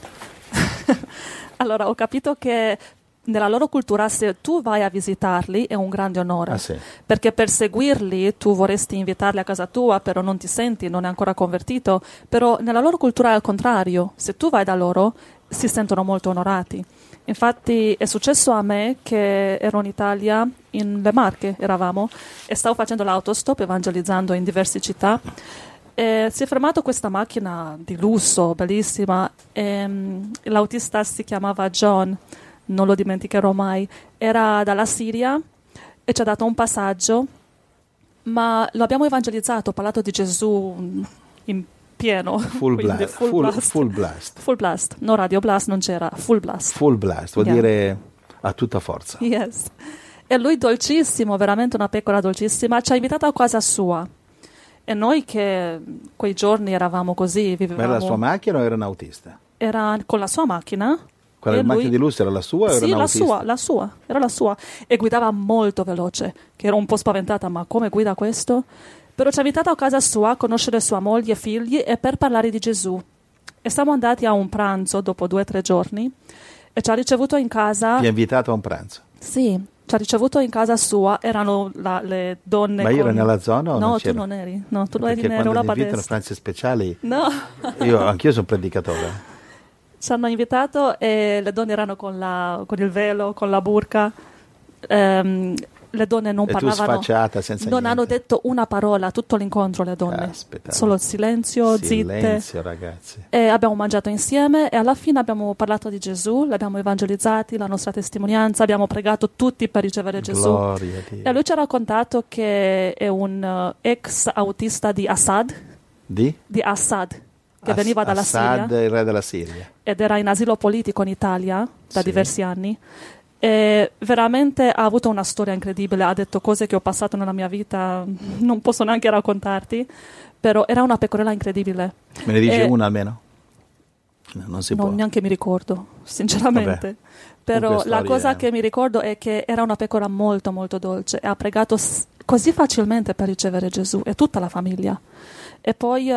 Allora, ho capito che nella loro cultura se tu vai a visitarli è un grande onore, perché per seguirli tu vorresti invitarli a casa tua, però non ti senti, non è ancora convertito, però nella loro cultura è al contrario, se tu vai da loro si sentono molto onorati. Infatti è successo a me che ero in Italia, in Le Marche eravamo, e stavo facendo l'autostop evangelizzando in diverse città. E si è fermata questa macchina di lusso, bellissima, e l'autista si chiamava John, non lo dimenticherò mai, era dalla Siria e ci ha dato un passaggio, ma lo abbiamo evangelizzato, parlato di Gesù in pieno. Full blast. No, radio blast non c'era, full blast. Full blast, vuol dire a tutta forza. Yes. E lui dolcissimo, veramente una pecora dolcissima, ci ha invitato a casa sua. E noi che quei giorni eravamo così, vivevamo... Ma era la sua macchina o era un autista? Era con la sua macchina. Quella macchina di lusso era la sua o era un autista? Sì, era la sua. E guidava molto veloce, che ero un po' spaventata, ma come guida questo? Però ci ha invitato a casa sua a conoscere sua moglie e figli e per parlare di Gesù. E siamo andati a un pranzo dopo 2 o 3 giorni e ci ha ricevuto in casa... Ti ha invitato a un pranzo? Sì, ci ha ricevuto in casa sua, erano le donne... Ma io ero nella zona o no, non c'era? tu non eri. No, tu eri Perché in Europa quando invitano dell'Est. pranzi speciali... No. Anch'io sono predicatore. Ci hanno invitato e le donne erano con il velo, con la burqa. Le donne non parlavano, sfacciata, senza non niente. hanno detto una parola tutto l'incontro le donne. Aspetta. Solo silenzio, zitte. Ragazzi. E abbiamo mangiato insieme e alla fine abbiamo parlato di Gesù, l'abbiamo evangelizzati, la nostra testimonianza, abbiamo pregato tutti per ricevere Gesù. Gloria a Dio. E lui ci ha raccontato che è un ex autista di Assad. Di Assad, che veniva dalla Assad, Siria. il re della Siria. Ed era in asilo politico in Italia da diversi anni. E veramente ha avuto una storia incredibile, ha detto cose che ho passato nella mia vita, non posso neanche raccontarti, però era una pecorella incredibile. Me ne dice una almeno? Non si può. Non neanche mi ricordo, sinceramente. Vabbè. Però la cosa che mi ricordo è che era una pecora molto molto dolce e ha pregato così facilmente per ricevere Gesù e tutta la famiglia. E poi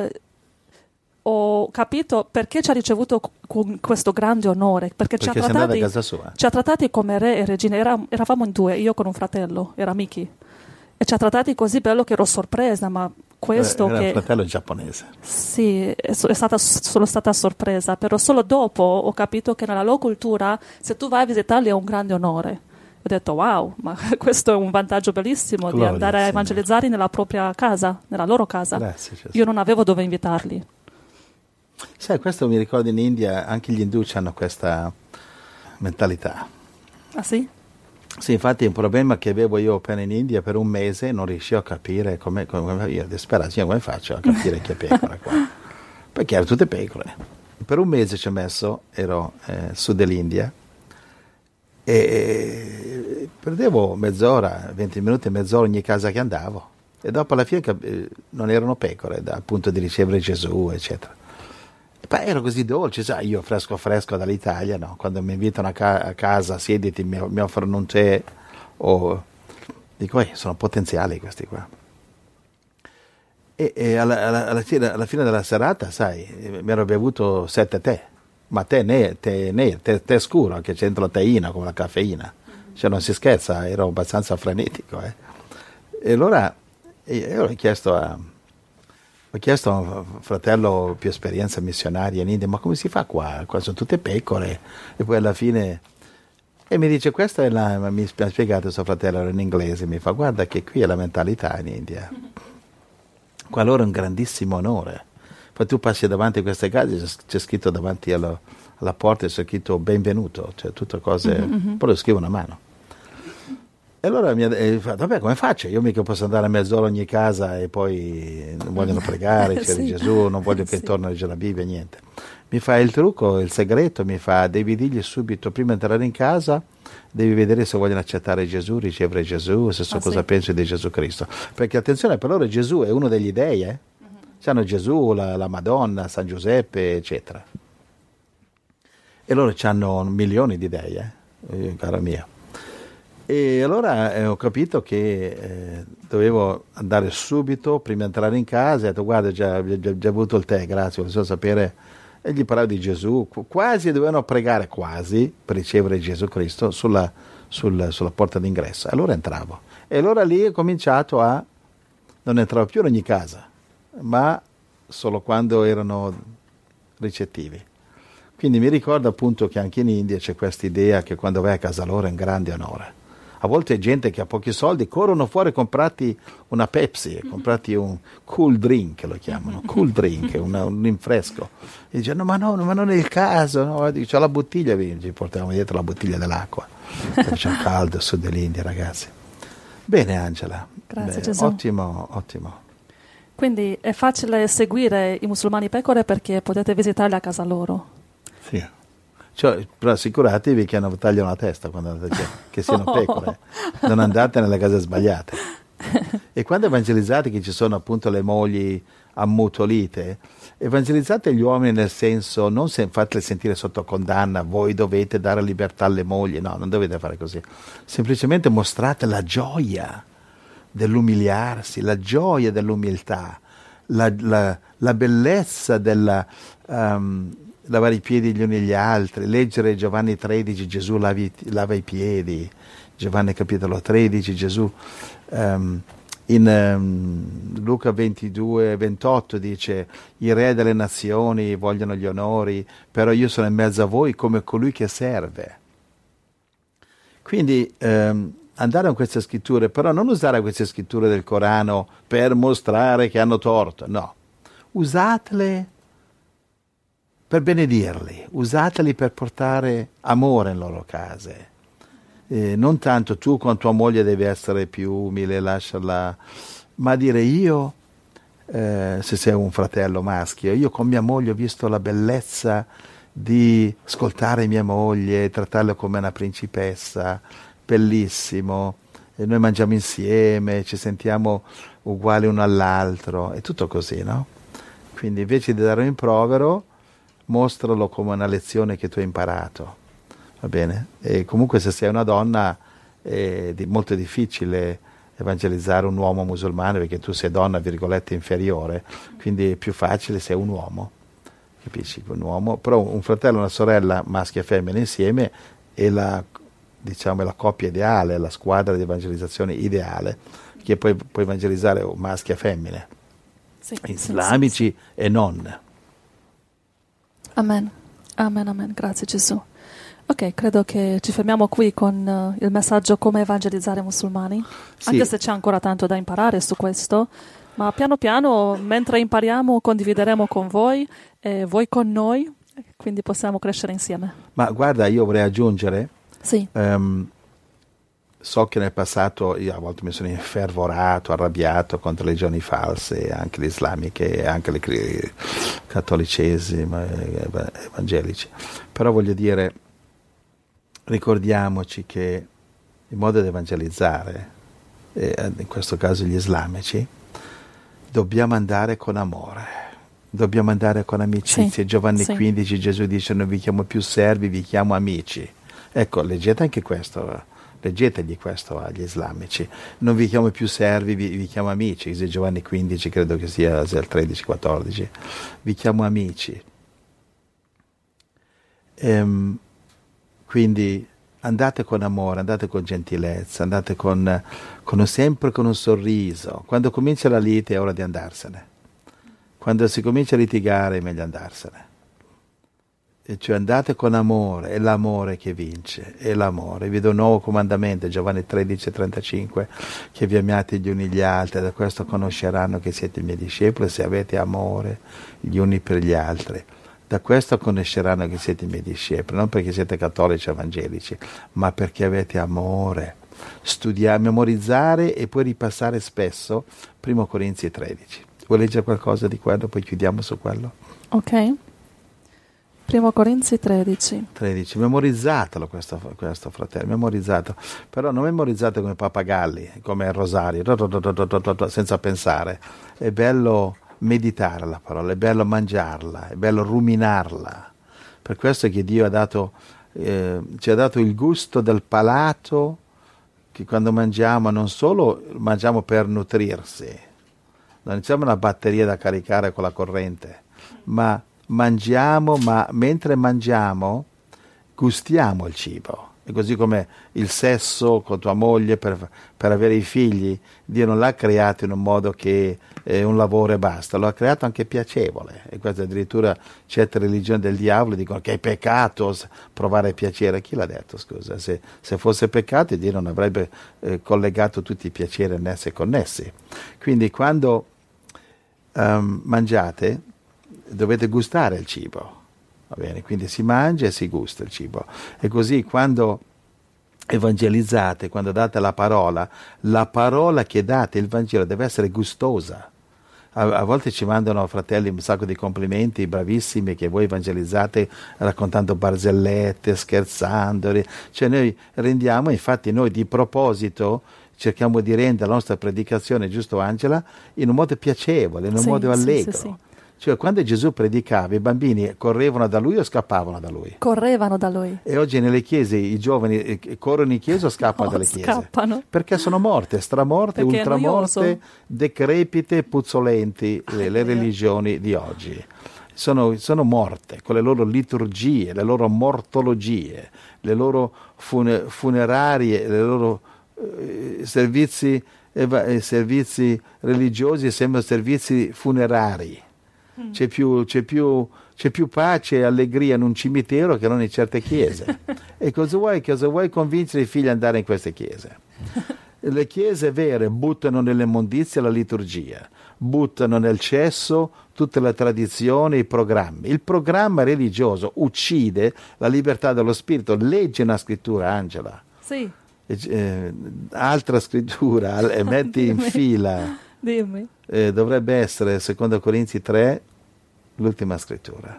ho capito perché ci ha ricevuto con questo grande onore, perché ci ha trattati, a casa sua. Ci ha trattati come re e regine. Eravamo in 2, io con un fratello, era Miki, e ci ha trattati così bello che ero sorpresa, ma questo era che... un fratello giapponese. Sì, sono stata sorpresa, però solo dopo ho capito che nella loro cultura se tu vai a visitarli è un grande onore. Ho detto wow, ma questo è un vantaggio bellissimo. Gloria, di andare a evangelizzare nella propria casa, nella loro casa. Grazie, io non avevo dove invitarli. Sai, questo mi ricorda in India, anche gli indù hanno questa mentalità. Ah sì? Sì, infatti è un problema che avevo io appena in India per un mese, non riuscivo a capire come io disperavo, come faccio a capire chi è pecora qua? Perché erano tutte pecore. Per un mese ci ho messo, ero sud dell'India, e perdevo mezz'ora, 20 minuti, mezz'ora ogni casa che andavo. E dopo alla fine non erano pecore, dal punto di ricevere Gesù, eccetera. E poi ero così dolce, sai, io fresco dall'Italia, no? Quando mi invitano a casa, siediti, mi offrono un tè, o dico, sono potenziali questi qua. E alla fine della serata, sai, mi ero bevuto 7 tè, ma tè scuro, che c'entra la teina come la caffeina, cioè non si scherza, ero abbastanza frenetico. E allora io ho chiesto a un fratello più esperienza missionaria in India, ma come si fa qua? Qua sono tutte pecore, e poi alla fine... E mi dice, questa è mi ha spiegato suo fratello, era in inglese, mi fa, guarda che qui è la mentalità in India. Qua loro è un grandissimo onore. Poi tu passi davanti a queste case, c'è scritto davanti alla porta, c'è scritto benvenuto, cioè tutte cose, poi lo scrivono a mano. E allora mi ha detto, vabbè, come faccio? Io mica posso andare a mezz'ora ogni casa e poi non vogliono pregare, c'è Sì. Gesù, non voglio che Sì. torno a leggere la Bibbia, niente. Mi fa il trucco, il segreto, mi fa, devi dirgli subito, prima di entrare in casa, devi vedere se vogliono accettare Gesù, ricevere Gesù, se so cosa sì. penso di Gesù Cristo. Perché attenzione, per loro Gesù è uno degli dei, C'hanno Gesù, la Madonna, San Giuseppe, eccetera. E loro hanno milioni di dei, caro mio. E allora ho capito che dovevo andare subito, prima di entrare in casa, ho detto, guarda, già avuto il tè, grazie, volevo solo sapere. E gli parlavo di Gesù, quasi dovevano pregare, quasi, per ricevere Gesù Cristo sulla porta d'ingresso. Allora entravo. E allora lì ho cominciato non entravo più in ogni casa, ma solo quando erano ricettivi. Quindi mi ricordo appunto che anche in India c'è questa idea che quando vai a casa loro è un grande onore. A volte è gente che ha pochi soldi, corrono fuori, comprati una Pepsi, comprati un cool drink, lo chiamano, cool drink, un rinfresco. E dicono, ma non è il caso, no? C'ho la bottiglia, ci portiamo dietro la bottiglia dell'acqua, perché c'è un caldo su dell'India, ragazzi. Bene, Angela. Grazie, Gesù. Ottimo. Quindi è facile seguire i musulmani pecore perché potete visitarli a casa loro. Sì. Cioè, però assicuratevi che non tagliano la testa quando andate, che siano pecore, non andate nelle case sbagliate. E quando evangelizzate, che ci sono appunto le mogli ammutolite, evangelizzate gli uomini nel senso, non fateli sentire sotto condanna, voi dovete dare libertà alle mogli, no, non dovete fare così, semplicemente mostrate la gioia dell'umiliarsi, la gioia dell'umiltà, la bellezza della... lavare i piedi gli uni agli altri, leggere Giovanni 13, Gesù lava i piedi, Giovanni capitolo 13, Gesù in Luca 22, 28 dice, i re delle nazioni vogliono gli onori, però io sono in mezzo a voi come colui che serve. Quindi andare a queste scritture, però non usare queste scritture del Corano per mostrare che hanno torto, no, usatele per benedirli, usateli per portare amore in loro case. Non tanto tu con tua moglie devi essere più umile, lasciarla, ma dire io, se sei un fratello maschio, io con mia moglie ho visto la bellezza di ascoltare mia moglie, trattarla come una principessa, bellissimo, e noi mangiamo insieme, ci sentiamo uguali uno all'altro, è tutto così, no? Quindi invece di dare un rimprovero, mostralo come una lezione che tu hai imparato, va bene? E comunque se sei una donna è molto difficile evangelizzare un uomo musulmano perché tu sei donna, virgolette, inferiore, quindi è più facile se è un uomo, capisci? Un uomo, però un fratello e una sorella, maschio e femmina insieme, è la coppia ideale, la squadra di evangelizzazione ideale, che puoi evangelizzare maschi e femmine, Sì, islamici sì. e non. Amen, grazie Gesù. Ok, credo che ci fermiamo qui con il messaggio come evangelizzare i musulmani, Sì. anche se c'è ancora tanto da imparare su questo, ma piano piano, mentre impariamo, condivideremo con voi e voi con noi, quindi possiamo crescere insieme. Ma guarda, io vorrei aggiungere, Sì, so che nel passato io a volte mi sono infervorato, arrabbiato contro le religioni false, anche le islamiche, anche le cattolicesimi, evangelici. Però voglio dire, ricordiamoci che il modo di evangelizzare, in questo caso gli islamici, dobbiamo andare con amore, dobbiamo andare con amicizia. Sì, Giovanni sì. 15 Gesù dice: non vi chiamo più servi, vi chiamo amici. Ecco, leggete anche questo, leggetegli questo agli islamici: non vi chiamo più servi, vi chiamo amici. Giovanni 15, credo che sia il 13-14, vi chiamo amici. Quindi andate con amore, andate con gentilezza, andate sempre con un sorriso. Quando comincia la lite è ora di andarsene. Quando si comincia a litigare è meglio andarsene. E cioè andate con amore, è l'amore che vince, è l'amore. Vi do un nuovo comandamento, Giovanni 13:35, che vi amiate gli uni gli altri, da questo conosceranno che siete i miei discepoli, se avete amore gli uni per gli altri. Da questo conosceranno che siete i miei discepoli, non perché siete cattolici o evangelici, ma perché avete amore. Studiare, memorizzare e poi ripassare spesso 1 Corinzi 13. Vuoi leggere qualcosa di quello? Poi chiudiamo su quello. Ok. 1 Corinzi 13. 13. Memorizzatelo questo fratello, memorizzato. Però non memorizzate come pappagalli, come il rosario, senza pensare. È bello meditare la parola, è bello mangiarla, è bello ruminarla. Per questo che Dio ci ha dato il gusto del palato, che quando mangiamo non solo mangiamo per nutrirsi, non siamo una batteria da caricare con la corrente, ma mangiamo, ma mentre mangiamo gustiamo il cibo. E così come il sesso con tua moglie per avere i figli, Dio non l'ha creato in un modo che è un lavoro e basta, lo ha creato anche piacevole. E questo addirittura certe religioni del diavolo dicono che è peccato provare piacere. Chi l'ha detto, scusa? Se fosse peccato, Dio non avrebbe collegato tutti i piaceri annessi e connessi. Quindi quando mangiate dovete gustare il cibo. Va bene, quindi si mangia e si gusta il cibo. E così quando evangelizzate, quando date la parola che date, il Vangelo, deve essere gustosa. A volte ci mandano fratelli un sacco di complimenti, bravissimi, che voi evangelizzate raccontando barzellette, scherzando. Cioè noi rendiamo, infatti noi di proposito cerchiamo di rendere la nostra predicazione, giusto Angela, in un modo piacevole, in un modo allegro. Sì. Cioè quando Gesù predicava, i bambini correvano da lui o scappavano da lui? Correvano da lui. E oggi nelle chiese i giovani corrono in chiesa o scappano dalle chiese? Scappano. Perché sono morte, stramorte, Perché ultramorte, decrepite, puzzolenti le religioni di oggi. Sono morte con le loro liturgie, le loro mortologie, le loro funerarie, le loro servizi religiosi, sembrano servizi funerari. C'è più pace e allegria in un cimitero che non in certe chiese. E cosa vuoi convincere i figli ad andare in queste chiese? Le chiese vere buttano nell'immondizia la liturgia, buttano nel cesso tutte le tradizioni, i programmi. Il programma religioso uccide la libertà dello spirito. Leggi una scrittura, Angela. Sì. Altra scrittura, metti in fila. Dimmi. Dovrebbe essere 2 Corinzi 3, l'ultima scrittura.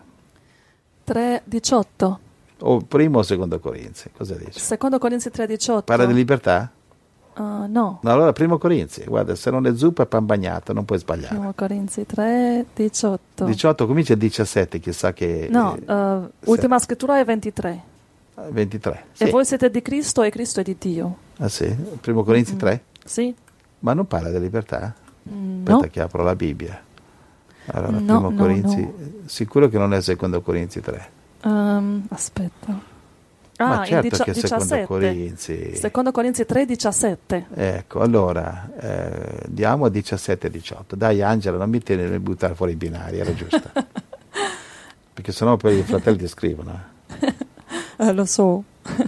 3:18. O primo o 2 Corinzi, cosa dice? 2 Corinzi 3:18. Parla di libertà? No. No, allora 1 Corinzi, guarda, se non è zuppa è pan bagnato, non puoi sbagliare. 1 Corinzi 3:18. 18 comincia il 17, chissà che... No, ultima scrittura è 23. 23. Sì. E voi siete di Cristo e Cristo è di Dio. Ah sì? 1 Corinzi 3? Sì. Ma non parla di libertà? No. Aspetta che apro la Bibbia. Allora, No, 1 Corinzi, no. Sicuro che non è 2 Corinzi 3. Aspetta. Ma certo che 17. 2 Corinzi. 2 Corinzi 3:17. Ecco, allora diamo a 17-18. Dai Angela, non mi buttare fuori i binari, era giusta. Perché sennò poi i fratelli ti scrivono. Lo so.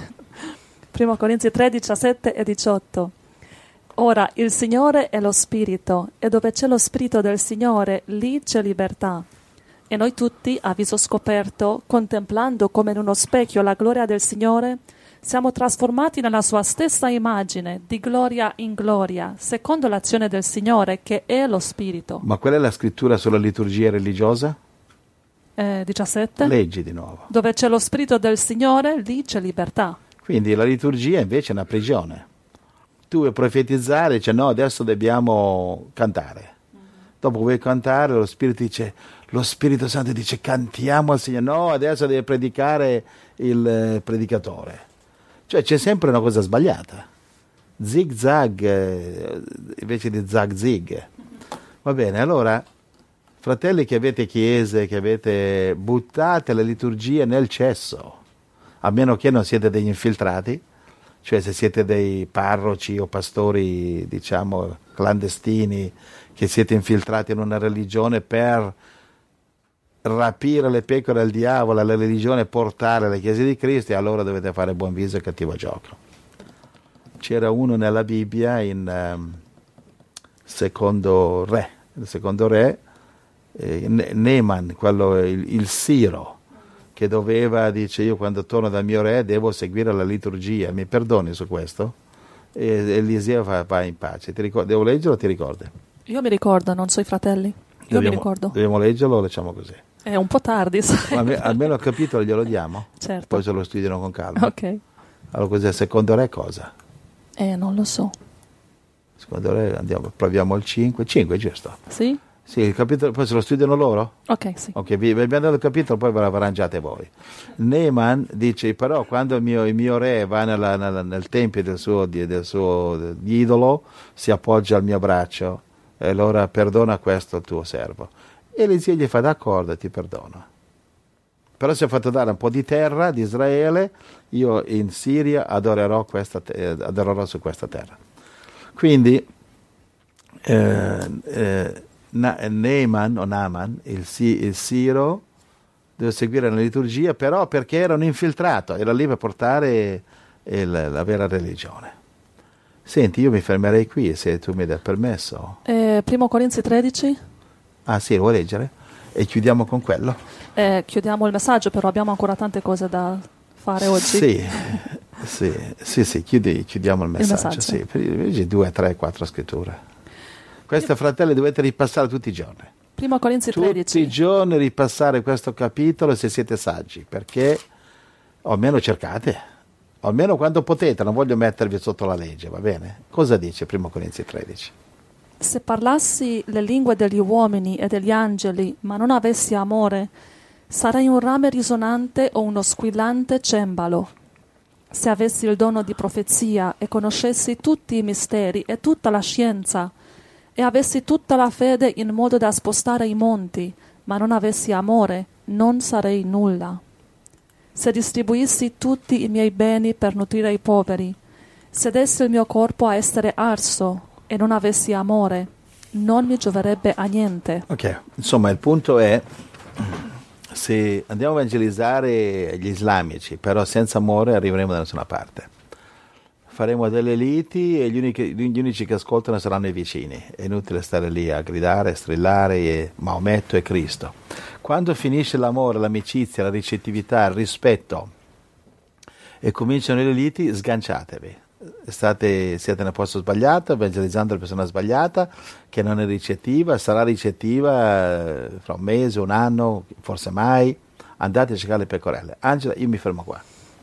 1 Corinzi 3:17 e 18. Ora il Signore è lo Spirito, e dove c'è lo Spirito del Signore, lì c'è libertà. E noi tutti, a viso scoperto, contemplando come in uno specchio la gloria del Signore, Siamo trasformati nella sua stessa immagine, di gloria in gloria, secondo l'azione del Signore, che è lo Spirito. Ma qual è la scrittura sulla liturgia religiosa? 17. Leggi di nuovo. Dove c'è lo Spirito del Signore, lì c'è libertà. Quindi la liturgia invece è una prigione. Tu vuoi profetizzare, dice no, adesso dobbiamo cantare. Dopo vuoi cantare, lo Spirito Santo dice cantiamo al Signore. No, adesso deve predicare il predicatore. Cioè c'è sempre una cosa sbagliata. Zig zag invece di zag zig. Va bene, allora, fratelli che avete chiese, che avete buttate la liturgia nel cesso, a meno che non siete degli infiltrati, cioè se siete dei parroci o pastori, diciamo, clandestini, che siete infiltrati in una religione per rapire le pecore al diavolo, alla religione, portare alle chiese di Cristo, e allora dovete fare buon viso e cattivo gioco. C'era uno nella Bibbia in secondo re, Neeman, quello, il Siro, che doveva, dice, io quando torno dal mio re devo seguire la liturgia, mi perdoni su questo? E Eliseo va in pace. Devo leggerlo o ti ricordi? Io mi ricordo, non so i fratelli. Io mi ricordo. Dobbiamo leggerlo o lasciamo così? È un po' tardi, sai. Almeno il capitolo glielo diamo? Certo. Poi se lo studiano con calma. Ok. Allora cos'è? Secondo re cosa? Non lo so. Secondo re proviamo il 5, giusto? Sì? Sì, il capitolo, poi se lo studiano loro? Ok, sì. Ok, vi abbiamo dato il capitolo, poi ve lo arrangiate voi. Neeman dice, però quando il mio re va nel tempio del suo idolo, si appoggia al mio braccio, e allora perdona questo al tuo servo. E Eliseo gli fa, d'accordo, ti perdono. Però si è fatto dare un po' di terra di Israele, io in Siria adorerò su questa terra. Quindi Naaman, il Siro, deve seguire la liturgia, però perché era un infiltrato, era lì per portare la vera religione. Senti, io mi fermerei qui se tu mi dai permesso. Primo Corinzi 13. Ah sì, lo vuoi leggere? E chiudiamo con quello? Chiudiamo il messaggio, però abbiamo ancora tante cose da fare oggi. Sì, chiudiamo il messaggio. Sì, leggi 2, 3, 4 scritture. Queste, fratelli, dovete ripassare tutti i giorni. Primo Corinzi 13. Tutti i giorni ripassare questo capitolo se siete saggi, perché o almeno cercate, o almeno quando potete, non voglio mettervi sotto la legge, va bene? Cosa dice Primo Corinzi 13? Se parlassi le lingue degli uomini e degli angeli, ma non avessi amore, sarei un rame risonante o uno squillante cembalo. Se avessi il dono di profezia e conoscessi tutti i misteri e tutta la scienza, e avessi tutta la fede in modo da spostare i monti, ma non avessi amore, non sarei nulla. Se distribuissi tutti i miei beni per nutrire i poveri, se dessi il mio corpo a essere arso e non avessi amore, non mi gioverebbe a niente. Ok, insomma il punto è, se andiamo a evangelizzare gli islamici, però senza amore arriveremo da nessuna parte. Faremo delle liti e gli unici che ascoltano saranno i vicini. È inutile stare lì a gridare, a strillare, Maometto e Cristo. Quando finisce l'amore, l'amicizia, la ricettività, il rispetto e cominciano le liti, sganciatevi. Siete nel posto sbagliato, evangelizzando la persona sbagliata, che non è ricettiva, sarà ricettiva fra un mese, un anno, forse mai. Andate a cercare le pecorelle. Angela, io mi fermo qua.